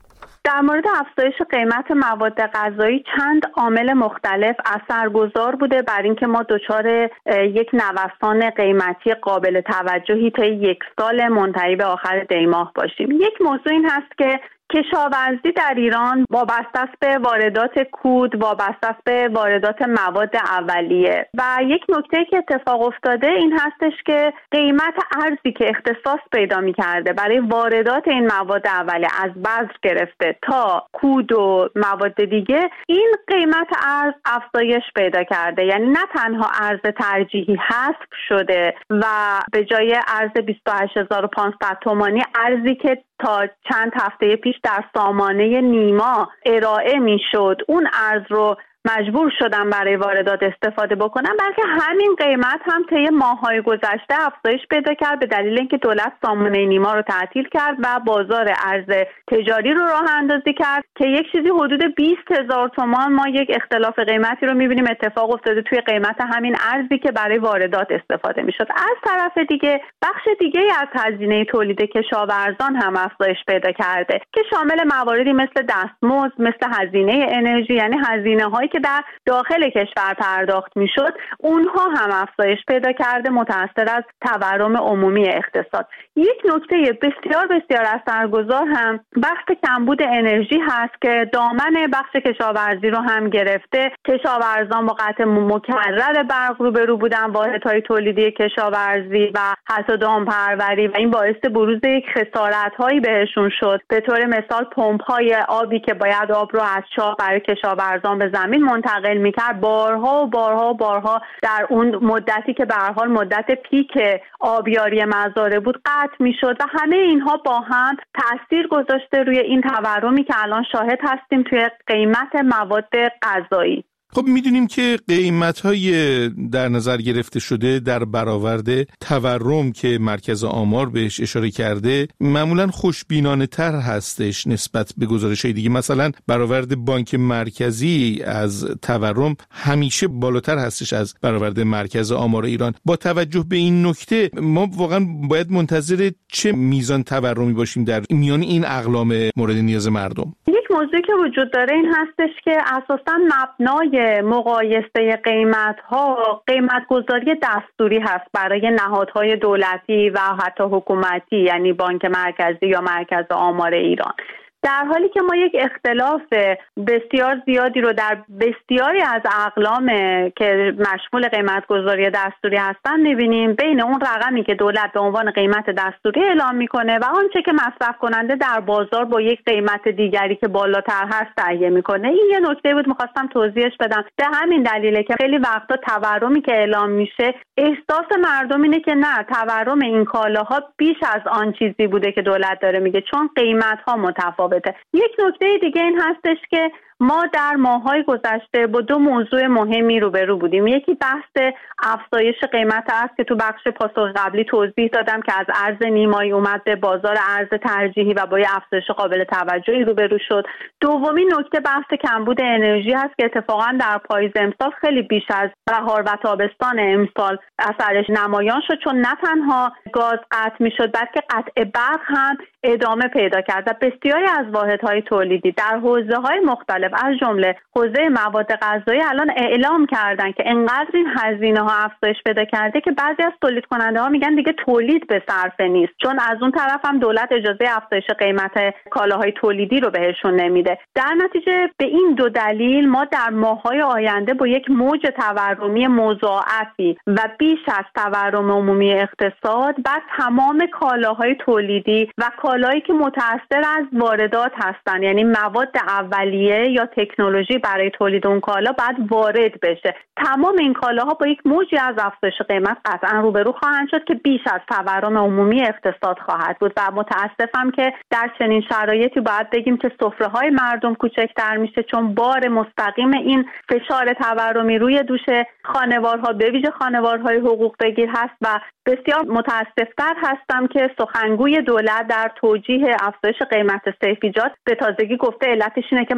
در مورد افزایش قیمت مواد غذایی چند عامل مختلف اثرگذار بوده بر اینکه ما دچار یک نوسان قیمتی قابل توجهی تا یک سال منتهی به آخر دی ماه باشیم. یک موضوع این هست که کشاورزی در ایران وابسته است به واردات کود، وابسته است به واردات مواد اولیه و یک نکته که اتفاق افتاده این هستش که قیمت ارزی که اختصاص پیدا می‌کرده برای واردات این مواد اولیه از بذر گرفته تا کود و مواد دیگه، این قیمت ارز افزایش پیدا کرده. یعنی نه تنها ارز ترجیحی حذف شده و به جای ارز بیست و هشت هزار و پانصد تومانی ارزی که تا چند هفته پیش در سامانه نیما ارائه میشد اون ارز رو مجبور شدن برای واردات استفاده بکنن، بلکه همین قیمت هم طی ماه‌های گذشته افزایش پیدا کرد به دلیل اینکه دولت سامانه نیما رو تعطیل کرد و بازار ارز تجاری رو راه اندازی کرد که یک چیزی حدود بیست هزار تومان ما یک اختلاف قیمتی رو می‌بینیم اتفاق افتاده توی قیمت همین ارزی که برای واردات استفاده می‌شد. از طرف دیگه بخش دیگه‌ای از هزینه تولید کشاورزان هم افزایش پیدا کرده که شامل مواردی مثل دستمزد، مثل هزینه انرژی، یعنی هزینه‌هایی که در داخل کشور پرداخت میشد اونها هم افزایش پیدا کرده متأثر از تورم عمومی اقتصاد. یک نکته بسیار بسیار اثرگذار هم بحث کمبود انرژی هست که دامن بخش کشاورزی رو هم گرفته. کشاورزان با قطع مکرر برق روبرو بودن، واحدهای تولیدی کشاورزی و حصاد دامپروری، و این باعث بروز یک خسارت‌هایی بهشون شد. به طور مثال پمپ‌های آبی که باید آب رو از چاه برای کشاورزان به زمین منتقل میکرد بارها و بارها و بارها در اون مدتی که به هر حال مدت پیک آبیاری مزارع بود قطع میشد و همه اینها با هم تاثیر گذاشته روی این تورمی که الان شاهد هستیم توی قیمت مواد غذایی. خب میدونیم که قیمت‌های در نظر گرفته شده در برآورد تورم که مرکز آمار بهش اشاره کرده معمولاً خوشبینانه تر هستش نسبت به گزارش‌های دیگه. مثلا برآورد بانک مرکزی از تورم همیشه بالاتر هستش از برآورد مرکز آمار ایران. با توجه به این نکته ما واقعاً باید منتظر چه میزان تورمی باشیم در میان این اقلام مورد نیاز مردم؟ یک موضوعی که وجود داره این هستش که اساساً مبنای مقایسه قیمت‌ها قیمت گذاری دستوری هست برای نهادهای دولتی و حتی حکومتی، یعنی بانک مرکزی یا مرکز آمار ایران، در حالی که ما یک اختلاف بسیار زیادی رو در بسیاری از اقلام که مشمول قیمت گذاری دستوری هستن می‌بینیم بین اون رقمی که دولت به عنوان قیمت دستوری اعلام میکنه و آنچه که مصرف کننده در بازار با یک قیمت دیگری که بالاتر هست تهیه میکنه. این یه نکته بود میخواستم توضیحش بدم. به همین دلیله که خیلی وقتا تورمی که اعلام میشه احساس مردم اینه که نه، تورم این کالاها بیش از آن چیزی بوده که دولت داره میگه، چون قیمت‌ها متفاوته. یک نکته دیگه این هستش که ما در ماه‌های گذشته با دو موضوع مهمی روبرو بودیم. یکی بحث افزایش قیمت است که تو بخش پاسخ قبلی توضیح دادم که از ارز نیمایی اومد به بازار ارز ترجیحی و با افزایش قابل توجهی روبرو شد. دومین نکته بحث کمبود انرژی هست که اتفاقا در پاییز امسال خیلی بیش از بهار و تابستان امسال اثرش نمایان شد، چون نه تنها گاز قطع می‌شد بلکه قطع برق هم ادامه پیدا کرد و بسیاری از واحدهای تولیدی در حوزه‌های مختلف از جمله حوزه مواد غذایی الان اعلام کردن که انقدر این هزینه‌ها افزایش پیدا کرده که بعضی از تولید کننده‌ها میگن دیگه تولید به صرفه نیست، چون از اون طرف هم دولت اجازه افزایش قیمت کالاهای تولیدی رو بهشون نمیده. در نتیجه به این دو دلیل ما در ماه‌های آینده با یک موج تورمی مضاعفی و بیش از تورم عمومی اقتصاد و تمام کالاهای تولیدی و کالایی که متأثر از واردات هستن، یعنی مواد اولیه یا تکنولوژی برای تولید اون کالا باید وارد بشه، تمام این کالاها با یک موجی از افزایش قیمت قطعا روبرو خواهند شد که بیش از تورم عمومی اقتصاد خواهد بود و متاسفم که در چنین شرایطی باید بگیم که سفره‌های مردم کوچکتر میشه، چون بار مستقیم این فشار تورمی روی دوش خانوارها به ویژه خانوارهای حقوق بگیر هست و بسیار متاسف‌تر هستم که سخنگوی دولت در توجیه افزایش قیمت سیفیجات به تازگی گفته علتش اینه که مردم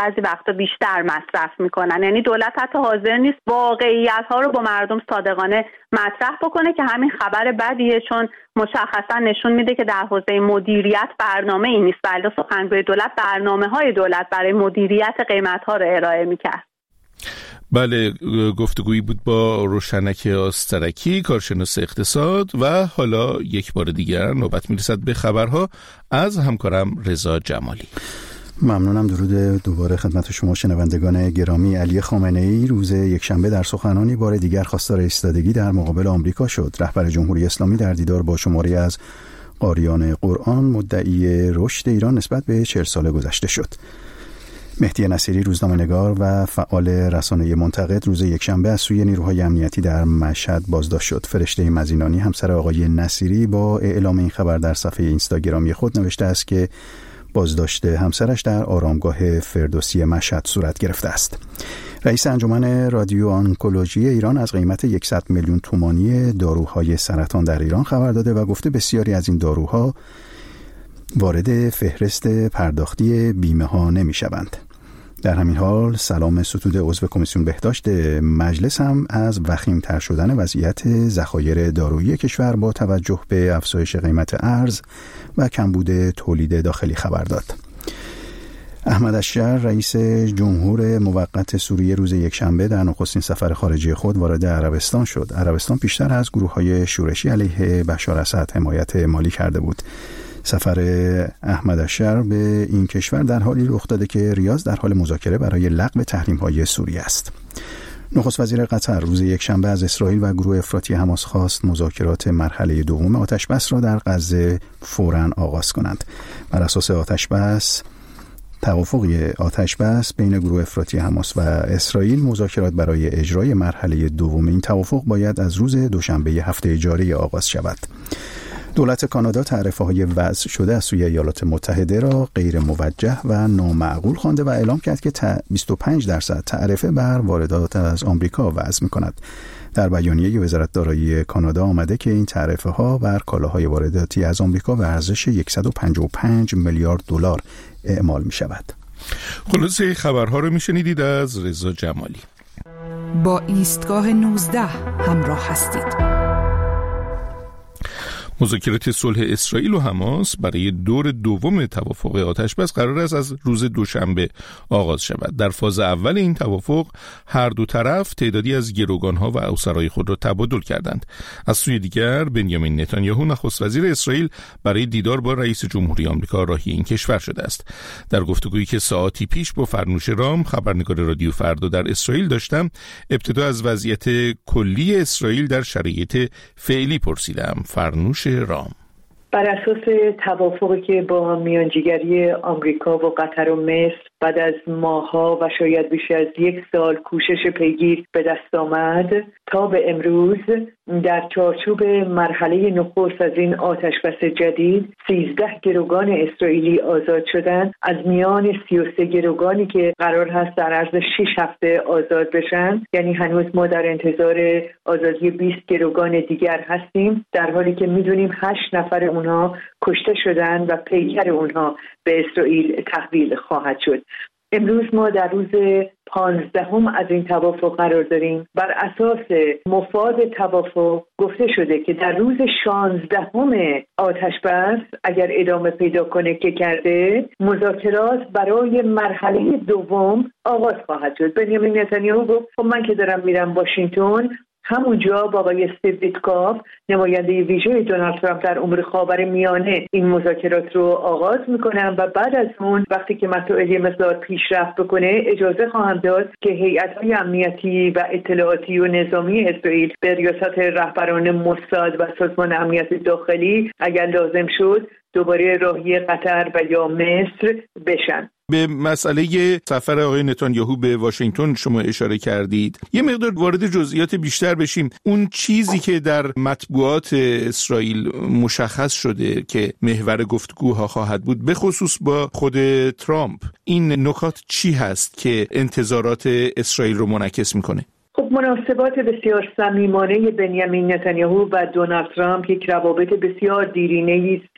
بعضی وقتا بیشتر مصرف میکنن. یعنی دولت حتی حاضر نیست واقعیت ها رو با مردم صادقانه مطرح بکنه که همین خبر بدیه، چون مشخصا نشون میده که در حوزه مدیریت برنامه ای نیست، بلکه سخنگوی دولت برنامه های دولت برای مدیریت قیمت ها رو ارائه میکرد. بله، گفتگویی بود با روشنک آسترکی، کارشناس اقتصاد، و حالا یک بار دیگر نوبت میرسد به خبرها از همکارم رضا جمالی. ممنونم. درود دوباره خدمت شما شنوندگان گرامی. علی خامنه‌ای روز یکشنبه در سخنرانی بار دیگر خواستار ایستادگی در مقابل آمریکا شد. رهبر جمهوری اسلامی در دیدار با شماری از قاریان قرآن مدعی رشد ایران نسبت به چهل سال گذشته شد. مهدی نصیری روزنامه‌نگار و فعال رسانه منتقد روز یکشنبه از سوی نیروهای امنیتی در مشهد بازداشت شد. فرشته مزینانی همسر آقای نصیری با اعلام این خبر در صفحه اینستاگرامی خود نوشته است که بازداشت همسرش در آرامگاه فردوسی مشهد صورت گرفته است. رئیس انجمن رادیو آنکولوژی ایران از قیمت صد میلیون تومانی داروهای سرطان در ایران خبر داده و گفته بسیاری از این داروها وارد فهرست پرداختی بیمه ها نمی شوند. در همین حال سلام ستوده عضو کمیسیون بهداشت مجلس هم از وخیم‌تر شدن وضعیت ذخایر دارویی کشور با توجه به افزایش قیمت ارز و کمبود تولید داخلی خبر داد. احمد اشجر رئیس جمهور موقت سوریه روز یکشنبه در نخستین سفر خارجی خود وارد عربستان شد. عربستان پیشتر از گروه‌های شورشی علیه بشار اسد حمایت مالی کرده بود. سفر احمد اشجر به این کشور در حالی رخ داده که ریاض در حال مذاکره برای لغو تحریم‌های سوریه است. نخست وزیر قطر روز یکشنبه از اسرائیل و گروه افراطی حماس خواست مذاکرات مرحله دوم آتش‌بس را در غزه فوراً آغاز کنند. بر اساس آتش‌بس توافقی آتش‌بس بین گروه افراطی حماس و اسرائیل، مذاکرات برای اجرای مرحله دوم این توافق باید از روز دوشنبه هفته جاری آغاز شود. دولت کانادا تعرفه‌های وضع شده از سوی ایالات متحده را غیر موجه و نامعقول خوانده و اعلام کرد که بیست و پنج درصد تعرفه بر واردات از آمریکا وضع می‌کند. در بیانیه وزارت دارایی کانادا آمده که این تعرفه‌ها بر کالاهای وارداتی از آمریکا به ارزش صد و پنجاه و پنج میلیارد دلار اعمال می‌شود. خلاصه خبرها رو می‌شنیدید از رضا جمالی. با ایستگاه نوزده همراه هستید. مذاکرات صلح اسرائیل و حماس برای دور دوم توافق آتش‌بس قرار است از روز دوشنبه آغاز شود. در فاز اول این توافق هر دو طرف تعدادی از گروگان‌ها و اسرای خود را تبادل کردند. از سوی دیگر بنیامین نتانیاهو نخست وزیر اسرائیل برای دیدار با رئیس جمهوری آمریکا راهی این کشور شده است. در گفتگویی که ساعتی پیش با فرنوش رام خبرنگار رادیو فردا در اسرائیل داشتم، ابتدا از وضعیت کلی اسرائیل در شرایط فعلی پرسیدم. فرنوش رام: بر اساس توافقی که با میانجیگری آمریکا و قطر و مصر بعد از ماه‌ها و شاید بیش از یک سال کوشش پیگیر به دست آمد، تا به امروز در چارچوب مرحله نخست از این آتش‌بس جدید سیزده گروگان اسرائیلی آزاد شدند. از میان سی و سه گروگانی که قرار هست در عرض شش هفته آزاد بشن، یعنی هنوز ما در انتظار آزادی بیست گروگان دیگر هستیم، در حالی که میدونیم هشت نفر اونها کشته شدن و پیکر اونها به اسرائیل تحویل خواهد شد. امروز ما در روز پانزدهم از این توافق قرار داریم. بر اساس مفاد توافق گفته شده که در روز شانزدهم آتش‌بس اگر ادامه پیدا کنه که کرده، مذاکرات برای مرحله دوم آغاز خواهد شد. بنیامین نتانیاهو گفت خب من که دارم میرم واشنگتن، همونجا با آقای استیو ویتکاف نماینده ویژه دونالد ترامپ در امور خاورمیانه این مذاکرات رو آغاز میکنم و بعد از اون وقتی که مسائل یه مقدار پیشرفت بکنه اجازه خواهم داد که هیئت‌های امنیتی و اطلاعاتی و نظامی اسرائیل به ریاست رهبران موساد و سازمان امنیت داخلی اگر لازم شد دوباره راهی قطر و یا مصر بشن. به مسئله سفر آقای نتانیاهو به واشنگتن شما اشاره کردید. یه مقدار وارد جزئیات بیشتر بشیم. اون چیزی که در مطبوعات اسرائیل مشخص شده که محور گفتگوها خواهد بود، به خصوص با خود ترامپ، این نکات چی هست که انتظارات اسرائیل رو منعکس میکنه؟ خب مناسبات بسیار صمیمانه بنیامین نتانیاهو و دونالد ترامپ یک روابط بسیار دیرینه‌ای است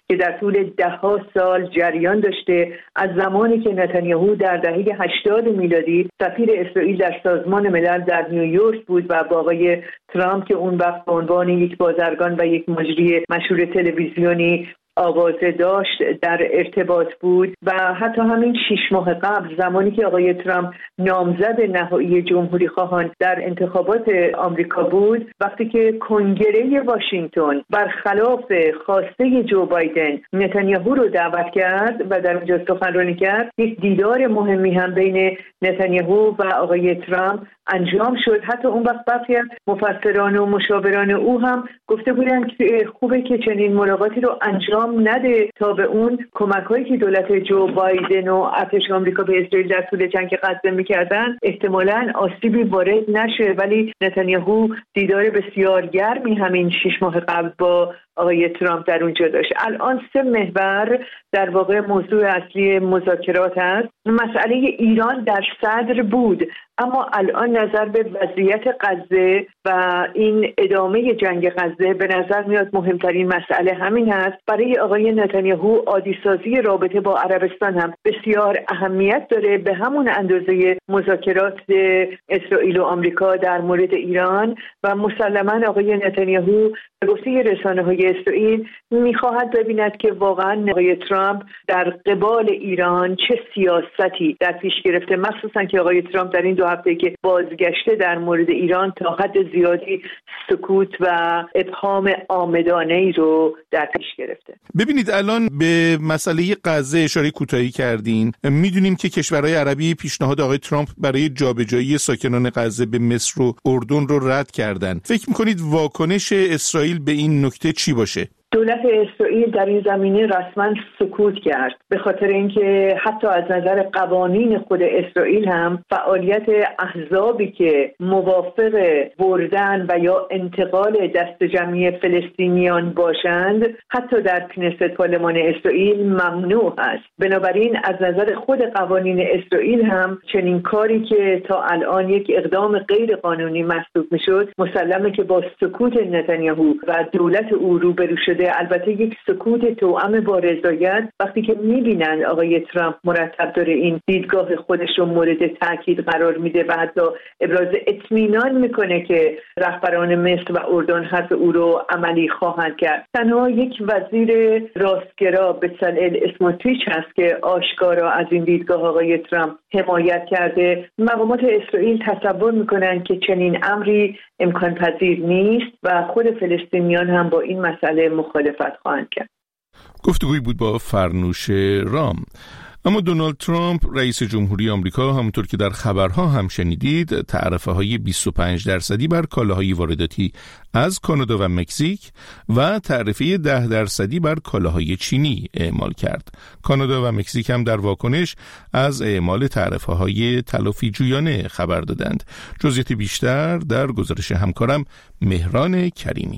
که در طول ده‌ها سال جریان داشته، از زمانی که نتانیاهو در دهه هشتاد میلادی سفیر اسرائیل در سازمان ملل در نیویورک بود و با آقای ترامپ که اون وقت به عنوان یک بازرگان و یک مجری مشهور تلویزیونی آوازه داشت در ارتباط بود. و حتی همین شش ماه قبل زمانی که آقای ترامپ نامزد نهایی جمهوری خواهان در انتخابات آمریکا بود، وقتی که کنگره واشنگتن برخلاف خواسته جو بایدن نتانیاهو رو دعوت کرد و در اونجا سخنرانی کرد، یک دیدار مهمی هم بین نتانیاهو و آقای ترامپ انجام شد. حتی اون وقت برخی از مفسران و مشاوران او هم گفته بودند که خوبه که چنین ملاقاتی رو انجام نده تا به اون کمک‌هایی که دولت جو بایدن و ارتش آمریکا به اسرائیل در طول جنگ غزه می‌کردن احتمالاً آسیبی وارد نشه. ولی نتانیاهو دیدار بسیار گرمی همین شش ماه قبل با آقای ترامپ در اونجا داشت. الان سه محور در واقع موضوع اصلی مذاکرات هست. مسئله ایران در صدر بود، اما الان نظر به وضعیت غزه و این ادامه جنگ غزه به نظر میاد مهمترین مسئله همین هست. برای آقای نتانیاهو عادی‌سازی رابطه با عربستان هم بسیار اهمیت داره، به همون اندازه مذاکرات اسرائیل و آمریکا در مورد ایران. و مسلماً آقای نتانیاهو به گفته رسانه‌های اسرائیل می‌خواهد ببیند که واقعاً آقای ترامپ در قبال ایران چه سیاستی در پیش گرفته، مخصوصاً که آقای ترامپ در این دو هفته که بازگشته در مورد ایران تا حد زیادی سکوت و ابهام عامدانه‌ای رو در پیش گرفته. ببینید الان به مسئله غزه اشاره کوتاهی کردین. میدونیم که کشورهای عربی پیشنهاد آقای ترامپ برای جابجایی ساکنان غزه به مصر و اردن رو رد کردن. فکر می‌کنید واکنش اسرائیل به این نکته چی باشه؟ دولت اسرائیل در این زمینه رسما سکوت کرد، به خاطر اینکه حتی از نظر قوانین خود اسرائیل هم فعالیت احزابی که موافق بردن و یا انتقال دست جمعی فلسطینیان باشند حتی در کنست پارلمان اسرائیل ممنوع است. بنابراین از نظر خود قوانین اسرائیل هم چنین کاری که تا الان یک اقدام غیر قانونی محسوب میشد، مسلمه که با سکوت نتانیاهو و دولت او روبرو شده. البته یک سکوت توأم با رضایت وقتی که می‌بینن آقای ترامپ مرتب داره این دیدگاه خودش رو مورد تاکید قرار میده و حتی ابراز اطمینان میکنه که رهبران مصر و اردن حرف او رو عملی خواهند کرد. تنها یک وزیر راستگرا بصلئیل اسموتریچ هست که آشکارا از این دیدگاه آقای ترامپ حمایت کرده. مقامات اسرائیل تصور میکنن که چنین امری امکان پذیر نیست و خود فلسطینیان هم با این مسئله مخالفت خواهند کرد. گفتگویی بود با فرنوش رام. اما دونالد ترامپ رئیس جمهوری آمریکا همونطور که در خبرها هم شنیدید تعرفه های بیست و پنج درصدی بر کالاهای وارداتی از کانادا و مکزیک و تعرفه ده درصدی بر کالاهای چینی اعمال کرد. کانادا و مکزیک هم در واکنش از اعمال تعرفه های تلافی جویانه خبر دادند. جزئیات بیشتر در گزارش همکارم مهران کریمی.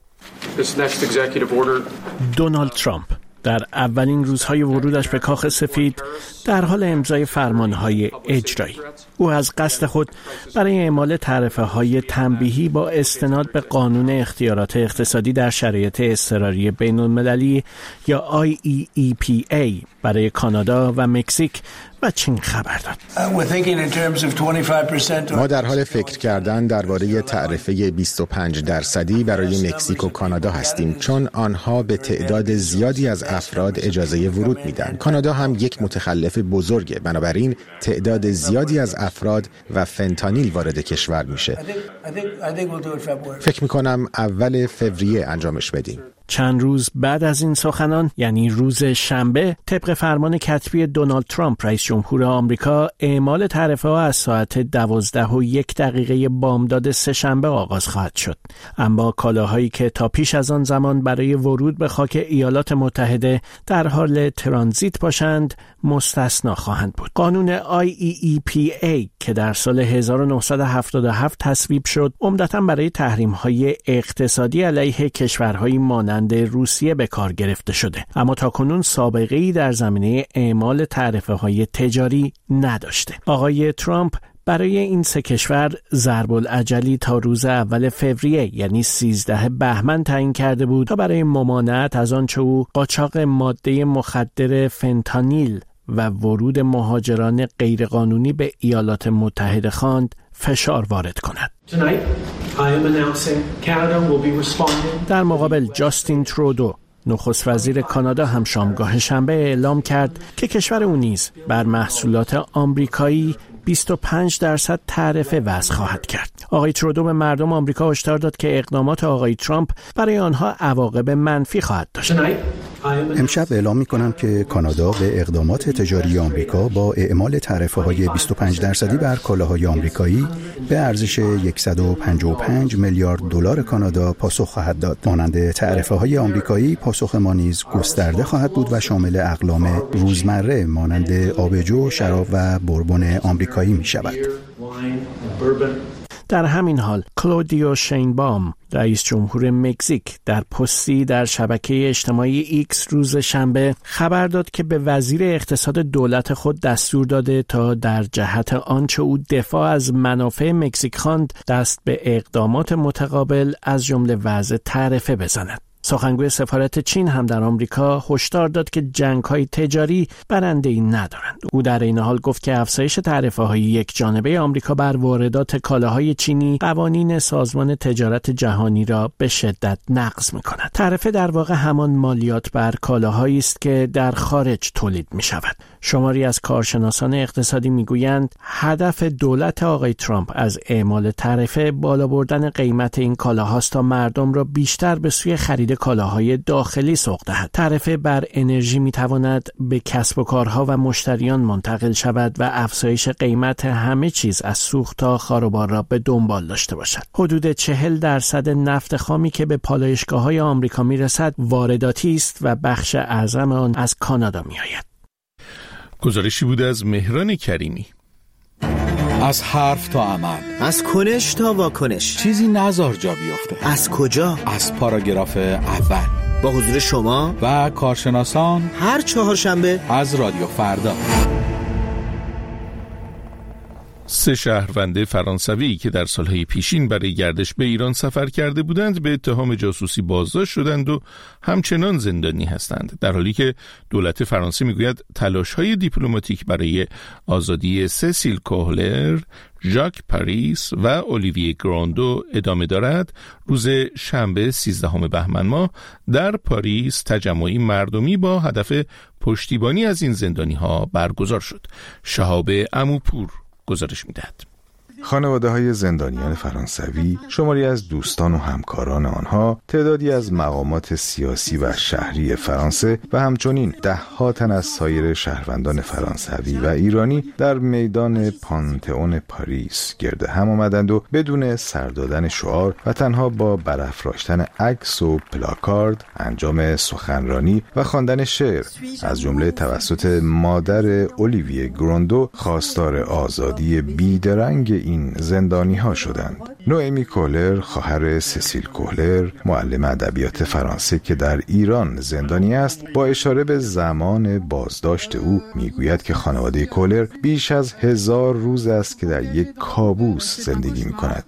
دونالد ترامپ در اولین روزهای ورودش به کاخ سفید در حال امضای فرمانهای اجرایی. او از قصد خود برای اعمال تعرفه‌های تنبیهی با استناد به قانون اختیارات اقتصادی در شرایط اضطراری بین‌المللی یا آی ای ای پی ای برای کانادا و مکزیک و چین خبر داد. ما در حال فکر کردن درباره تعرفه بیست و پنج درصدی برای مکزیک و کانادا هستیم، چون آنها به تعداد زیادی از افراد اجازه ورود میدن. کانادا هم یک متخلف بزرگه، بنابراین تعداد زیادی از افراد و فنتانیل وارد کشور میشه. فکر میکنم اول فوریه انجامش بدیم. چند روز بعد از این سخنان، یعنی روز شنبه، طبق فرمان کتبی دونالد ترامپ رئیس جمهور آمریکا، اعمال تعرفه ها از ساعت دوازده و یک دقیقه بامداد سه شنبه آغاز خواهد شد. اما کالاهایی که تا پیش از آن زمان برای ورود به خاک ایالات متحده در حال ترانزیت باشند، مستثنا خواهند بود. قانون آی ای ای پی ای که در سال هزار و نهصد و هفتاد و هفت تصویب شد، عمدتاً برای تحریم‌های اقتصادی علیه کشورهای مانند روسیه به کار گرفته شده، اما تاکنون سابقه‌ای در زمینه اعمال تعرفه‌های تجاری نداشته. آقای ترامپ برای این سه کشور ضرب الاجلی تا روز اول فوریه یعنی سیزده بهمن تعیین کرده بود تا برای ممانعت از آنچه او قاچاق ماده مخدر فنتانیل و ورود مهاجران غیرقانونی به ایالات متحده خواند فشار وارد کند. در مقابل جاستین ترودو نخست وزیر کانادا هم شامگاه شنبه اعلام کرد که کشور او نیز بر محصولات آمریکایی بیست و پنج درصد تعرفه وضع خواهد کرد. آقای ترودو به مردم آمریکا هشدار داد که اقدامات آقای ترامپ برای آنها عواقب منفی خواهد داشت. امشب اعلام می‌کنم که کانادا به اقدامات تجاری آمریکا با اعمال تعرفه‌های بیست و پنج درصدی بر کالاهای آمریکایی به ارزش صد و پنجاه و پنج میلیارد دلار کانادا پاسخ خواهد داد. مانند تعرفه‌های آمریکایی، پاسخ ما نیز گسترده خواهد بود و شامل اقلام روزمره مانند آبجو، شراب و بوربون آمریکایی می‌شود. در همین حال کلودیو شینبام رئیس جمهور مکزیک در پستی در شبکه اجتماعی ایکس روز شنبه خبر داد که به وزیر اقتصاد دولت خود دستور داده تا در جهت آنچه او دفاع از منافع مکزیک خواند دست به اقدامات متقابل از جمله وضع تعرفه بزند. سخنگوی سفارت چین هم در آمریکا هشدار داد که جنگ‌های تجاری برنده‌ای ندارند. او در این حال گفت که افزایش تعرفه‌های یک جانبه آمریکا بر واردات کالاهای چینی قوانین سازمان تجارت جهانی را به شدت نقض می‌کند. تعرفه در واقع همان مالیات بر کالاهایی است که در خارج تولید می‌شود. شماری از کارشناسان اقتصادی می‌گویند هدف دولت آقای ترامپ از اعمال تعرفه بالا بردن قیمت این کالاهاست تا مردم را بیشتر به سوی خرید کالاهای داخلی سوق دهد. تعرفه بر انرژی می‌تواند به کسب و کارها و مشتریان منتقل شود و افزایش قیمت همه چیز از سوخت تا خاروبار را به دنبال داشته باشد. حدود چهل درصد نفت خامی که به پالایشگاه‌های آمریکا می‌رسد وارداتی است و بخش اعظم آن از کانادا می‌آید. گزارشی بود از مهران کریمی. از حرف تا عمل، از کنش تا واکنش، چیزی نذار جا بیفته. از کجا؟ از پاراگراف اول با حضور شما و کارشناسان هر چهارشنبه از رادیو فردا. سه شهروند فرانسوی که در سالهای پیشین برای گردش به ایران سفر کرده بودند به اتهام جاسوسی بازداشت شدند و همچنان زندانی هستند، در حالی که دولت فرانسه میگوید تلاش‌های دیپلماتیک برای آزادی سسیل کوهلر، ژاک پاریس و اولیویه گراندو ادامه دارد. روز شنبه سیزدهم بهمن ماه در پاریس تجمعی مردمی با هدف پشتیبانی از این زندانی‌ها برگزار شد. شهاب عموپور گزارش می‌دهد. خانواده‌های زندانیان فرانسوی، شماری از دوستان و همکاران آنها، تعدادی از مقامات سیاسی و شهری فرانسه و همچنین ده‌ها تن از سایر شهروندان فرانسوی و ایرانی در میدان پانتئون پاریس گرد هم آمدند و بدون سر دادن شعار و تنها با برافراشتن عکس و پلاکارد انجام سخنرانی و خواندن شعر از جمله توسط مادر اولیویه گراندو خواستار آزادی بیدرنگ این زندانی ها شدند. نوئمی کوهلر، خواهر سسیل کوهلر، معلم ادبیات فرانسه که در ایران زندانی است، با اشاره به زمان بازداشت او میگوید که خانواده کوهلر بیش از هزار روز است که در یک کابوس زندگی می کند.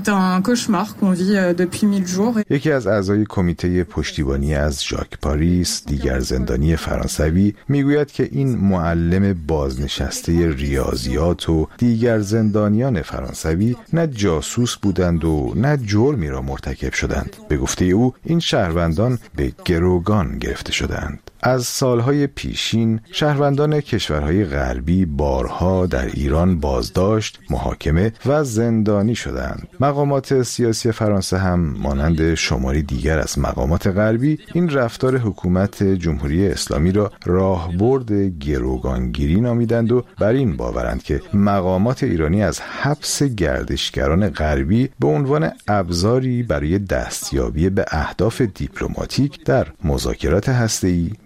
یکی از اعضای کمیته پشتیبانی از ژاک پاریس، دیگر زندانی فرانسوی، میگوید که این معلم بازنشسته ریاضیات و دیگر زندانیان فرانسوی نه جاسوس بودند و نه جرمی را مرتکب شدند. به گفته او این شهروندان به گروگان گرفته شدند. از سالهای پیشین شهروندان کشورهای غربی بارها در ایران بازداشت، محاکمه و زندانی شدند. مقامات سیاسی فرانسه هم مانند شماری دیگر از مقامات غربی این رفتار حکومت جمهوری اسلامی را راهبرد گروگانگیری نامیدند و بر این باورند که مقامات ایرانی از حبس گردشگران غربی به عنوان ابزاری برای دستیابی به اهداف دیپلماتیک در مذاکرات هسته‌ای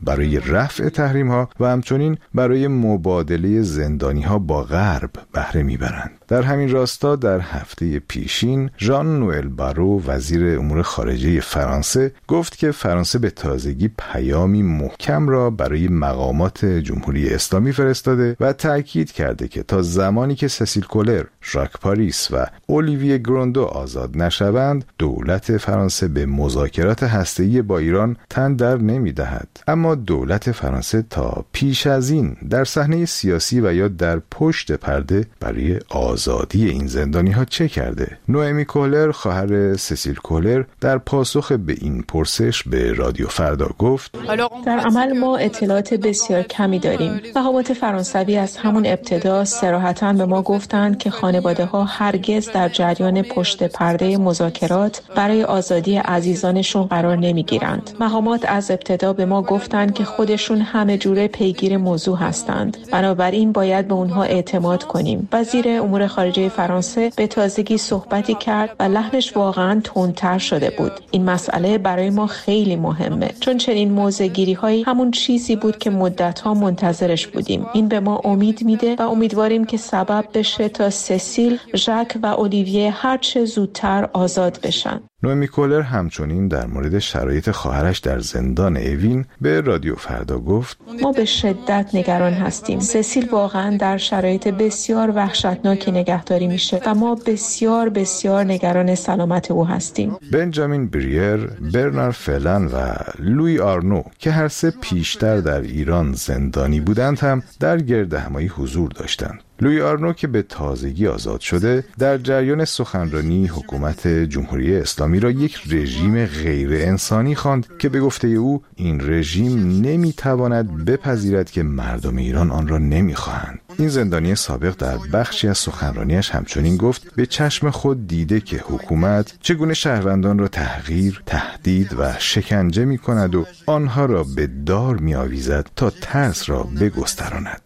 برای رفع تحریم ها و همچنین برای مبادله زندانی ها با غرب بهره میبرند. در همین راستا در هفته پیشین ژان نوئل بارو وزیر امور خارجه فرانسه گفت که فرانسه به تازگی پیامی محکم را برای مقامات جمهوری اسلامی فرستاده و تأکید کرده که تا زمانی که سسیل کولر، ژاک پاریس و اولیویه گروندو آزاد نشوند، دولت فرانسه به مذاکرات هسته‌ای با ایران تن در نمی‌دهد. اما دولت فرانسه تا پیش از این در صحنه سیاسی و یا در پشت پرده برای آزادی این زندانی‌ها چه کرده؟ نوئمی کولر، خواهر سسیل کولر، در پاسخ به این پرسش به رادیو فردا گفت: در عمل ما اطلاعات بسیار کمی داریم. مقامات فرانسوی از همون ابتدا صراحتاً به ما گفتند که خانواده‌ها هرگز در جریان پشت پرده مذاکرات برای آزادی عزیزانشون قرار نمیگیرند. مقامات از ابتدا به ما گفتند که خودشون همه جوره پیگیر موضوع هستند. بنابراین باید به اونها اعتماد کنیم. وزیر امور خارجه فرانسه به تازگی صحبتی کرد و لحنش واقعاً تندتر شده بود. این مسئله برای ما خیلی مهمه، چون چنین موضع‌گیری‌هایی همون چیزی بود که مدت‌ها منتظرش بودیم. این به ما امید میده و امیدواریم که سبب بشه تا سسیل، ژاک و اولیویه هر چه زودتر آزاد بشن. نوئمی کولر همچنین در مورد شرایط خواهرش در زندان اوین به رادیو فردا گفت: ما به شدت نگران هستیم. سسیل واقعا در شرایط بسیار وحشتناکی نگهداری میشه و ما بسیار بسیار نگران سلامت او هستیم. بنجامین بریر، برنار فلان و لوی آرنو که هر سه پیشتر در ایران زندانی بودند هم در گردهمایی حضور داشتند. لوی آرنو که به تازگی آزاد شده در جریان سخنرانی حکومت جمهوری اسلامی را یک رژیم غیر انسانی خواند که به گفته او این رژیم نمیتواند بپذیرد که مردم ایران آن را نمیخواهند. این زندانی سابق در بخشی از سخنرانیش همچنین گفت به چشم خود دیده که حکومت چگونه شهروندان را تحقیر، تهدید و شکنجه میکند و آنها را به دار میآویزد تا ترس را بگستراند.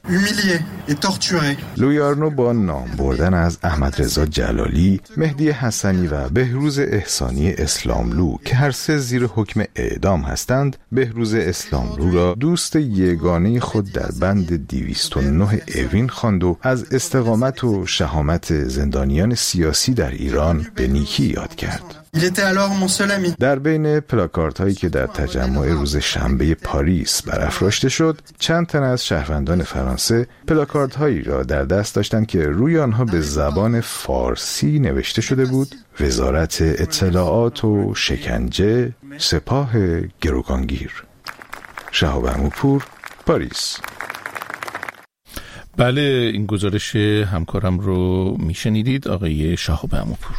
لوی آرنو با نام بردن از احمد رضا جلالی، مهدی حسنی و بهروز احسانی اسلاملو که هر سه زیر حکم اعدام هستند، بهروز اسلاملو را دوست یگانه خود در بند دویست و نه اوین خواند و از استقامت و شهامت زندانیان سیاسی در ایران به نیکی یاد کرد. در بین پلاکارت هایی که در تجمع روز شنبه پاریس برافراشته شد، چند تن از شهروندان فرانسه پلاکارت هایی را در دست داشتند که روی آنها به زبان فارسی نوشته شده بود: وزارت اطلاعات و شکنجه، سپاه گروگانگیر. شهاب عموپور، پاریس. بله، این گزارش همکارم رو میشنیدید، آقای شهاب عموپور.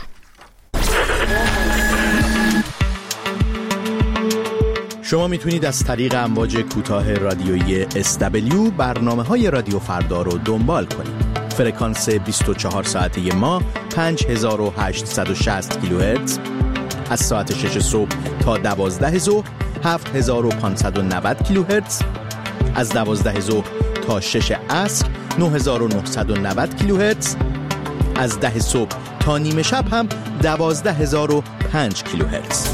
شما میتونید از طریق امواج کوتاه رادیویی اس دبلیو برنامه‌های رادیو فردا رو دنبال کنید. فرکانس بیست و چهار ساعته ما پنج هزار و هشتصد و شصت کیلوهرتز، از ساعت شش صبح تا دوازده ظهر هفت هزار و پانصد و نود کیلوهرتز، از دوازده ظهر تا شش عصر نه هزار و نهصد و نود کیلوهرتز، از ده صبح تا نیمه شب هم دوازده هزار و پنج کیلوهرتز.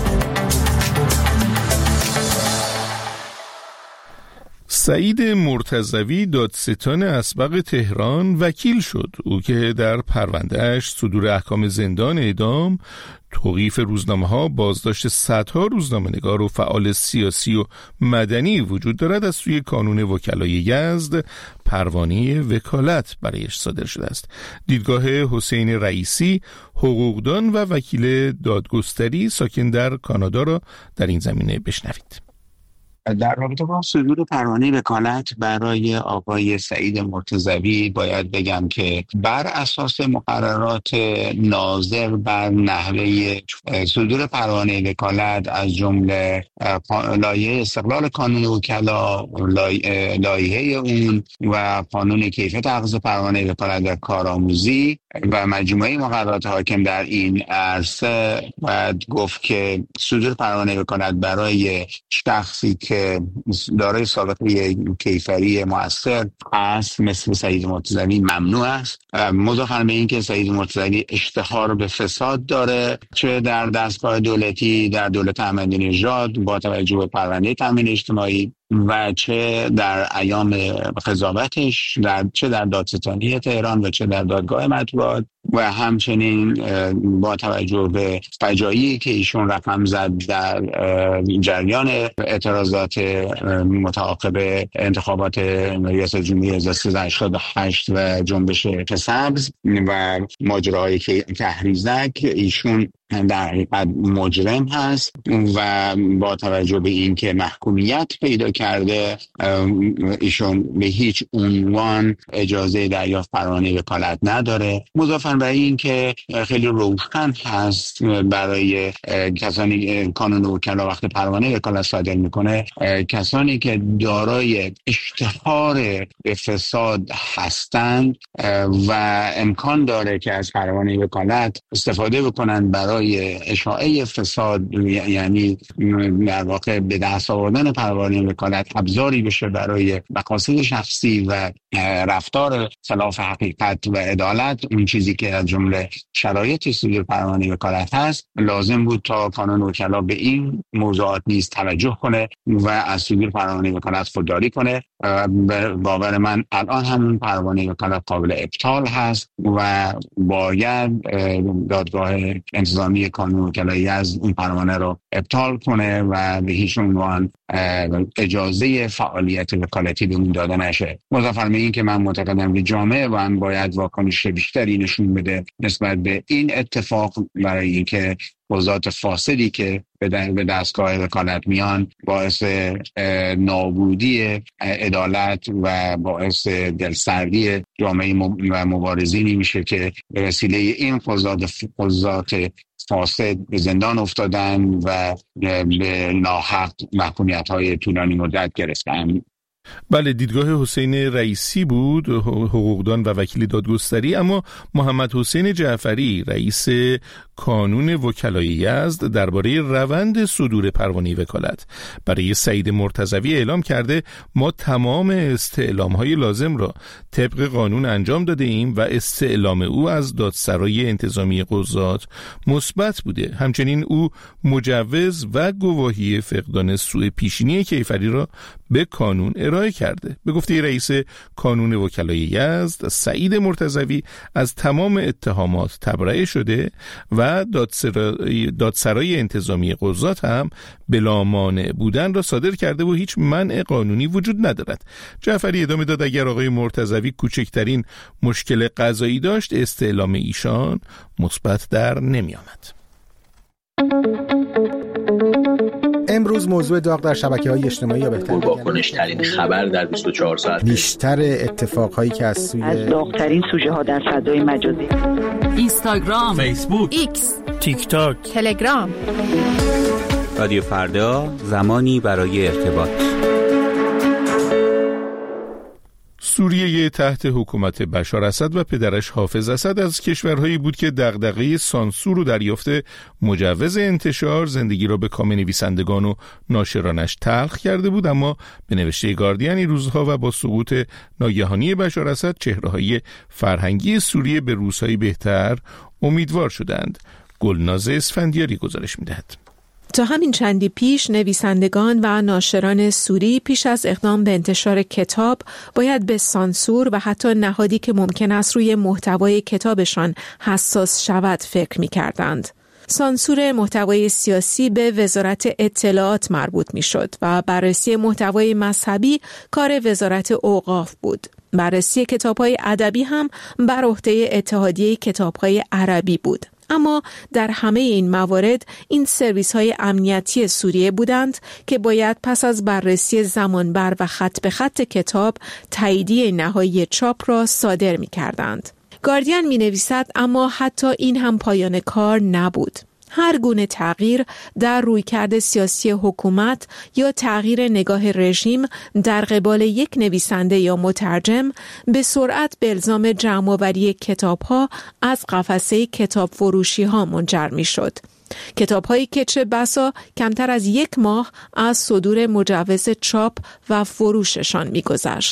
سعید مرتضوی دادستان اسبق تهران وکیل شد. او که در پروندهش صدور احکام زندان اعدام، توقیف روزنامه‌ها، بازداشت صدها روزنامه‌نگار و فعال سیاسی و مدنی وجود دارد، از سوی کانون وکلای یزد پروانه وکالت برایش صادر شده است. دیدگاه حسین رئیسی، حقوقدان و وکیل دادگستری ساکن در کانادا را در این زمینه بشنوید. در رابطه با صدور پروانه وکالت برای آقای سعید مرتضوی باید بگم که بر اساس مقررات ناظر بر نحوه صدور پروانه وکالت از جمله لایحه استقلال کانون وکلا، لایحه اون و قانون کیفیت اخذ پروانه وکالت در کارآموزی و مجموعه مقررات حاکم در این عرصه، باید گفت که صدور پروانه وکالت برای شخصی که دارای سابقه کیفری مؤثر است مثل سعید مرتضوی ممنوع است. مضافاً به این که سعید مرتضوی اشتهار به فساد داره، چه در دستگاه دولتی، در دولت احمدی نژاد با توجه به پرونده تامین اجتماعی و چه در ایام قضاوتش، در چه در دادستانی تهران و چه در دادگاه مطبوعات و همچنین با توجه به فجایعی که ایشون رقم زد در جریان اعتراضات متعاقب انتخابات ریاست جمهوری هزار و سیصد و هشتاد و هشت و جنبش سبز و ماجراهای کهریزک، ایشون در حقیقت مجرم هست و با توجه به این که محکومیت پیدا کرده ایشون به هیچ عنوان اجازه دریافت پروانه وکالت نداره. مضافاً بر این که خیلی روشن هست برای کسانی، کانون وکلا وقتی پروانه وکالت صادر میکنه، کسانی که دارای اشتهار به فساد هستند و امکان داره که از پروانه وکالت استفاده بکنن برای اشاعه فساد، یعنی در واقع به دست آوردن پروانه وکالت ابزاری بشه برای مقاصد شخصی و رفتار خلاف حقیقت و عدالت، اون چیزی که از جمله شرایط صدور پروانه وکالت هست، لازم بود تا کانون وکلا به این موضوعات نیز توجه کنه و از صدور پروانه وکالت خودداری کنه. به باور من الان همون پروانه وکالت قابل ابطال هست و باید دادگاه انتظامی کانون وکلایی از این پروانه رو ابطال کنه و به هیچ عنوان اجازه فعالیت وکالتی به اون داده نشه. مضافاً به این که من معتقدم که جامعه و هم باید واکنش بیشتری نشون بده نسبت به این اتفاق، برای اینکه قضات فاسدی که به دستگاه وکالت میان باعث نابودی عدالت و باعث دلسردی جامعه و مبارزینی میشه که به وسیله این قضات قضات فاسد به زندان افتادن و به ناحق محکومیت‌های طولانی مدت گرفتن. بله، دیدگاه حسین رئیسی بود، حقوقدان و وکیل دادگستری. اما محمد حسین جعفری، رئیس کانون وکلای یزد، درباره روند صدور پروانه وکالت برای سعید مرتضوی اعلام کرده ما تمام استعلام‌های لازم را طبق قانون انجام داده ایم و استعلام او از دادسرای انتظامی قضات مثبت بوده. همچنین او مجوز و گواهی فقدان سوء پیشینی کیفری را به کانون ارائه کرده. به گفته رئیس کانون وکلای یزد، سعید مرتضوی از تمام اتهامات تبرئه شده و دادسرای, دادسرای انتظامی قضات هم بلا مانع بودن را صادر کرده و هیچ منع قانونی وجود ندارد. جعفری ادامه داد اگر آقای مرتضوی کوچکترین مشکل قضایی داشت، استعلام ایشان مثبت در نمی آمد. امروز موضوع داغ در شبکه‌های اجتماعی یا بهتر واکنش ترین خبر در بیست و چهار ساعت، بیشتر اتفاقهایی که از سوی از داغ‌ترین سوژه ها در فضای مجازی، اینستاگرام، فیسبوک، ایکس، تیک تاک، تلگرام. رادیو فردا، زمانی برای ارتباط. سوریه تحت حکومت بشار اسد و پدرش حافظ اسد از کشورهایی بود که دغدغه سانسور و دریافت مجوز انتشار زندگی را به کام نویسندگان و ناشرانش تلخ کرده بود، اما به نوشته گاردین این روزها و با سقوط ناگهانی بشار اسد چهره‌های فرهنگی سوریه به روزهای بهتر امیدوار شدند. گلناز اسفندیاری گزارش می‌دهد. تا همین چندی پیش نویسندگان و ناشران سوری پیش از اقدام به انتشار کتاب باید به سانسور و حتی نهادی که ممکن است روی محتوای کتابشان حساس شود فکر می‌کردند. سانسور محتوای سیاسی به وزارت اطلاعات مربوط می‌شد و بررسی محتوای مذهبی کار وزارت اوقاف بود. بررسی کتاب‌های ادبی هم بر عهده اتحادیه کتاب‌های عربی بود. اما در همه این موارد این سرویس های امنیتی سوریه بودند که باید پس از بررسی زمانبر و خط به خط کتاب تاییدیه نهایی چاپ را صادر می کردند. گاردین می نویسد اما حتی این هم پایان کار نبود. هر گونه تغییر در رویکرد سیاسی حکومت یا تغییر نگاه رژیم در قبال یک نویسنده یا مترجم به سرعت به الزام جمع‌آوری کتاب‌ها از قفسه کتاب فروشی ها منجر می شد. کتاب‌هایی که چه بسا کمتر از یک ماه از صدور مجوز چاپ و فروششان می گذشت.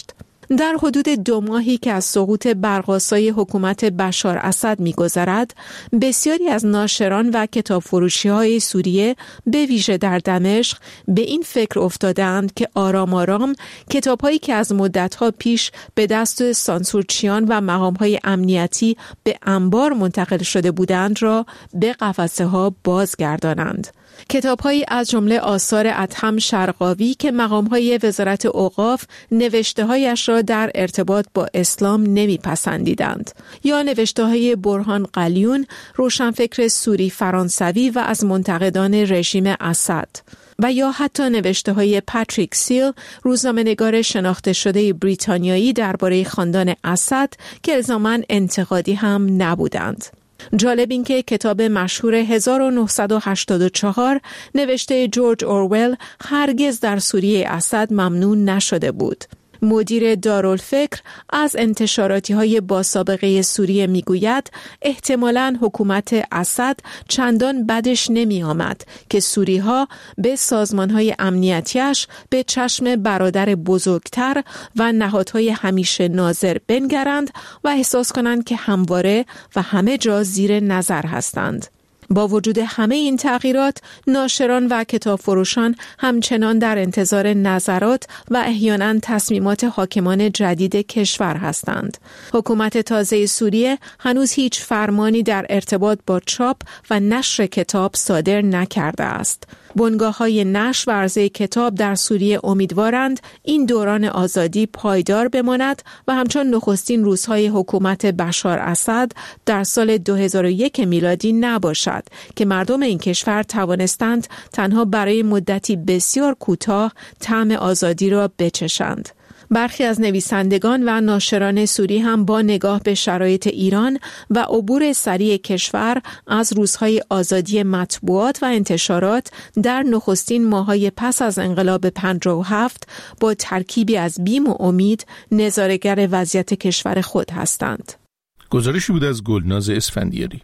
در حدود دو ماهی که از سقوط برق‌آسای حکومت بشار اسد می‌گذرد، بسیاری از ناشران و کتابفروشی‌های سوریه به ویژه در دمشق به این فکر افتادند که آرام آرام کتاب‌هایی که از مدت‌ها پیش به دست سانسورچیان و مقام‌های امنیتی به انبار منتقل شده بودند را به قفسه‌ها بازگردانند. کتاب‌هایی از جمله آثار ادهم شرقاوی که مقام‌های وزارت اوقاف نوشته‌هایش را در ارتباط با اسلام نمی‌پسندیدند، یا نوشته‌های برهان قلیون، روشنفکر سوری فرانسوی و از منتقدان رژیم اسد، و یا حتی نوشته‌های پاتریک سیل، روزنامه‌نگار شناخته شده بریتانیایی درباره خاندان اسد که الزاماً انتقادی هم نبودند. جالب این که کتاب مشهور هزار و نهصد و هشتاد و چهار نوشته جورج اورول هرگز در سوریه اسد ممنوع نشده بود. مدیر دارالفکر از انتشاراتی های با سابقه سوریه می گوید احتمالاً حکومت اسد چندان بدش نمی آمد که سوری ها به سازمان های امنیتیش به چشم برادر بزرگتر و نهادهای همیشه ناظر بنگرند و احساس کنند که همواره و همه جا زیر نظر هستند. با وجود همه این تغییرات، ناشران و کتاب فروشان همچنان در انتظار نظرات و احیانا تصمیمات حاکمان جدید کشور هستند. حکومت تازه سوریه هنوز هیچ فرمانی در ارتباط با چاپ و نشر کتاب صادر نکرده است. بنگاه‌های نشر و عرضه کتاب در سوریه امیدوارند این دوران آزادی پایدار بماند و همچون نخستین روزهای حکومت بشار اسد در سال دو هزار و یک میلادی نباشد که مردم این کشور توانستند تنها برای مدتی بسیار کوتاه طعم آزادی را بچشند. برخی از نویسندگان و ناشران سوری هم با نگاه به شرایط ایران و عبور سریع کشور از روزهای آزادی مطبوعات و انتشارات در نخستین ماه‌های پس از انقلاب پنجاه و هفت با ترکیبی از بیم و امید نظاره‌گر وضعیت کشور خود هستند. گزارشی بود از گلناز اسفندیاری.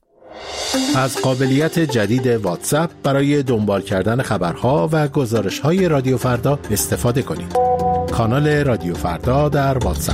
از قابلیت جدید واتساپ برای دنبال کردن خبرها و گزارش‌های رادیو فردا استفاده کنید. کانال رادیو فردا در واتساپ.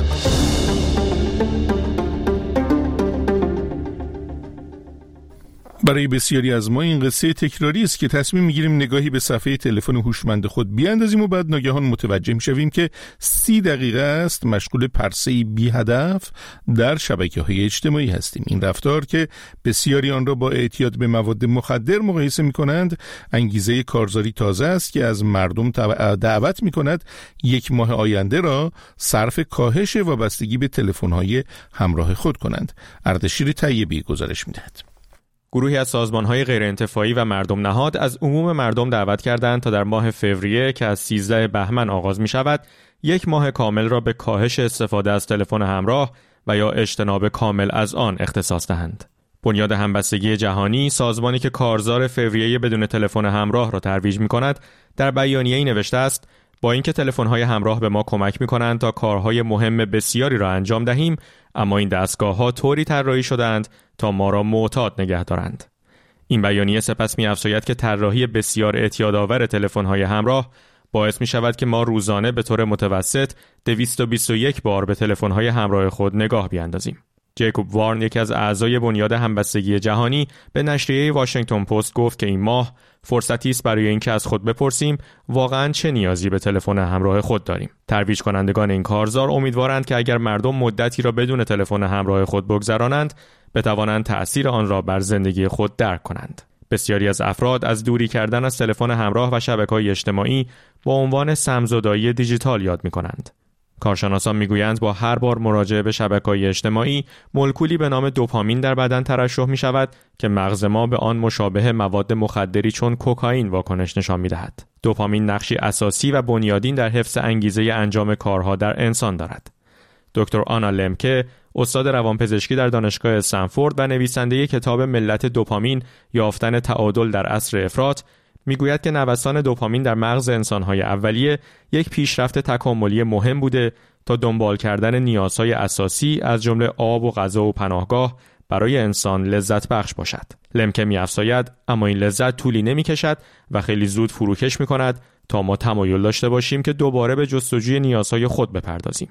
برای بسیاری از ما این قصه تکراری است که تصمیم میگیریم نگاهی به صفحه تلفن هوشمند خود بیاندازیم و بعد ناگهان متوجه میشویم که سی دقیقه است مشغول پرسه‌ای بی هدف در شبکه‌های اجتماعی هستیم. این رفتار که بسیاری آن را با اعتیاد به مواد مخدر مقایسه میکنند، انگیزه کارزاری تازه است که از مردم دعوت میکند یک ماه آینده را صرف کاهش وابستگی به تلفن‌های همراه خود کنند. اردشیر طیبی گزارش میدهد. گروهی از سازمان‌های غیرانتفاعی و مردم نهاد از عموم مردم دعوت کردند تا در ماه فوریه که از سیزده بهمن آغاز می‌شود، یک ماه کامل را به کاهش استفاده از تلفن همراه و یا اجتناب کامل از آن اختصاص دهند. بنیاد همبستگی جهانی، سازمانی که کارزار فوریه بدون تلفن همراه را ترویج می‌کند، در بیانیه‌ای نوشته است: با اینکه تلفن‌های همراه به ما کمک می‌کنند تا کارهای مهم بسیاری را انجام دهیم، اما این دستگاه‌ها طوری طراحی شده‌اند تا ما را معتاد نگه دارند. این بیانیه سپس می‌افزاید که طراحی بسیار اعتیادآور تلفن‌های همراه باعث می‌شود که ما روزانه به طور متوسط دویست و بیست و یک بار به تلفن‌های همراه خود نگاه بیاندازیم. جیکوب وارن، یکی از اعضای بنیاد همبستگی جهانی، به نشریه واشنگتن پست گفت که این ماه فرصتی است برای اینکه از خود بپرسیم واقعاً چه نیازی به تلفن همراه خود داریم. ترویج کنندگان این کارزار امیدوارند که اگر مردم مدتی را بدون تلفن همراه خود بگذرانند، بتوانند تأثیر آن را بر زندگی خود درک کنند. بسیاری از افراد از دوری کردن از تلفن همراه و شبکه‌های اجتماعی با عنوان سمزدایی دیجیتال یاد می‌کنند. کارشناسان میگویند با هر بار مراجعه به شبکه‌های اجتماعی، مولکولی به نام دوپامین در بدن ترشح می‌شود که مغز ما به آن مشابه مواد مخدری چون کوکائین واکنش نشان می‌دهد. دوپامین نقشی اساسی و بنیادین در حفظ انگیزه انجام کارها در انسان دارد. دکتر آنا لمکه، استاد روانپزشکی در دانشگاه استنفورد و نویسنده کتاب ملت دوپامین، یافتن تعادل در عصر افراط، میگوید که نوسان دوپامین در مغز انسان‌های اولیه یک پیشرفت تکاملی مهم بوده تا دنبال کردن نیازهای اساسی از جمله آب و غذا و پناهگاه برای انسان لذت بخش باشد. لمکه می‌افزاید اما این لذت طولی نمی‌کشد و خیلی زود فروکش می‌کند تا ما تمایل داشته باشیم که دوباره به جستجوی نیازهای خود بپردازیم.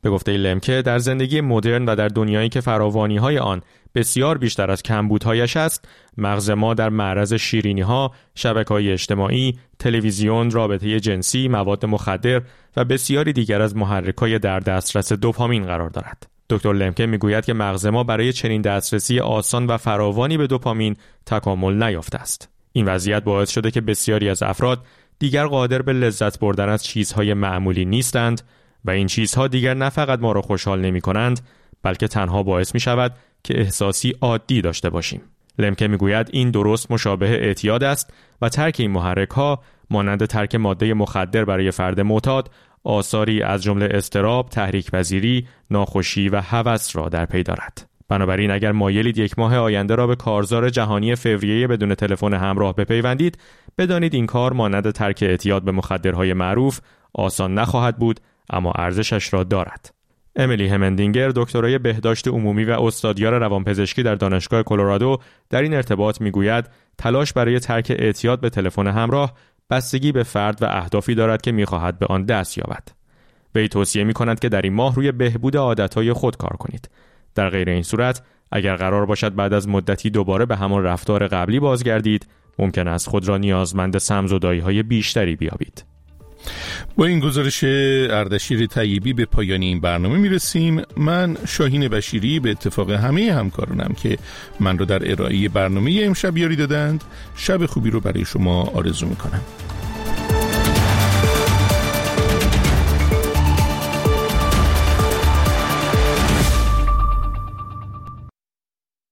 به گفته لمکه در زندگی مدرن و در دنیایی که فراوانی‌های آن بسیار بیشتر از کمبودهایش است، مغز ما در معرض شیرینی‌ها، شبکه‌های اجتماعی، تلویزیون، رابطه جنسی، مواد مخدر و بسیاری دیگر از محرک‌های در دسترس دوپامین قرار دارد. دکتر لمکه میگوید که مغز ما برای چنین دسترسی آسان و فراوانی به دوپامین تکامل نیافته است. این وضعیت باعث شده که بسیاری از افراد دیگر قادر به لذت بردن از چیزهای معمولی نیستند و این چیزها دیگر نه فقط ما را خوشحال نمی کنند، بلکه تنها باعث می شود که احساسی عادی داشته باشیم. لمکه می گوید این درست مشابه اعتیاد است و ترک این محرک ها مانند ترک ماده مخدر برای فرد معتاد آثاری از جمله اضطراب، تحریک پذیری، ناخوشی و هوس را در پی دارد. بنابراین اگر مایلید یک ماه آینده را به کارزار جهانی فوریه بدون تلفن همراه بپیوندید، بدانید این کار مانند ترک اعتیاد به مخدرهای معروف آسان نخواهد بود، اما ارزشش را دارد. امیلی همندینگر، دکترای بهداشت عمومی و استادیار روانپزشکی در دانشگاه کلرادو، در این ارتباط میگوید تلاش برای ترک اعتیاد به تلفن همراه بستگی به فرد و اهدافی دارد که می‌خواهد به آن دست یابد. وی توصیه می‌کند که در این ماه روی بهبود عادت‌های خود کار کنید. در غیر این صورت اگر قرار باشد بعد از مدتی دوباره به همان رفتار قبلی بازگردید، ممکن است خود را نیازمند سمزدایی‌های بیشتری بیابید. با این گزارش اردشیر طیبی به پایان این برنامه میرسیم. من شاهین بشیری به اتفاق همه همکارانم که من رو در ارائه برنامه امشب یاری دادند، شب خوبی رو برای شما آرزو میکنم.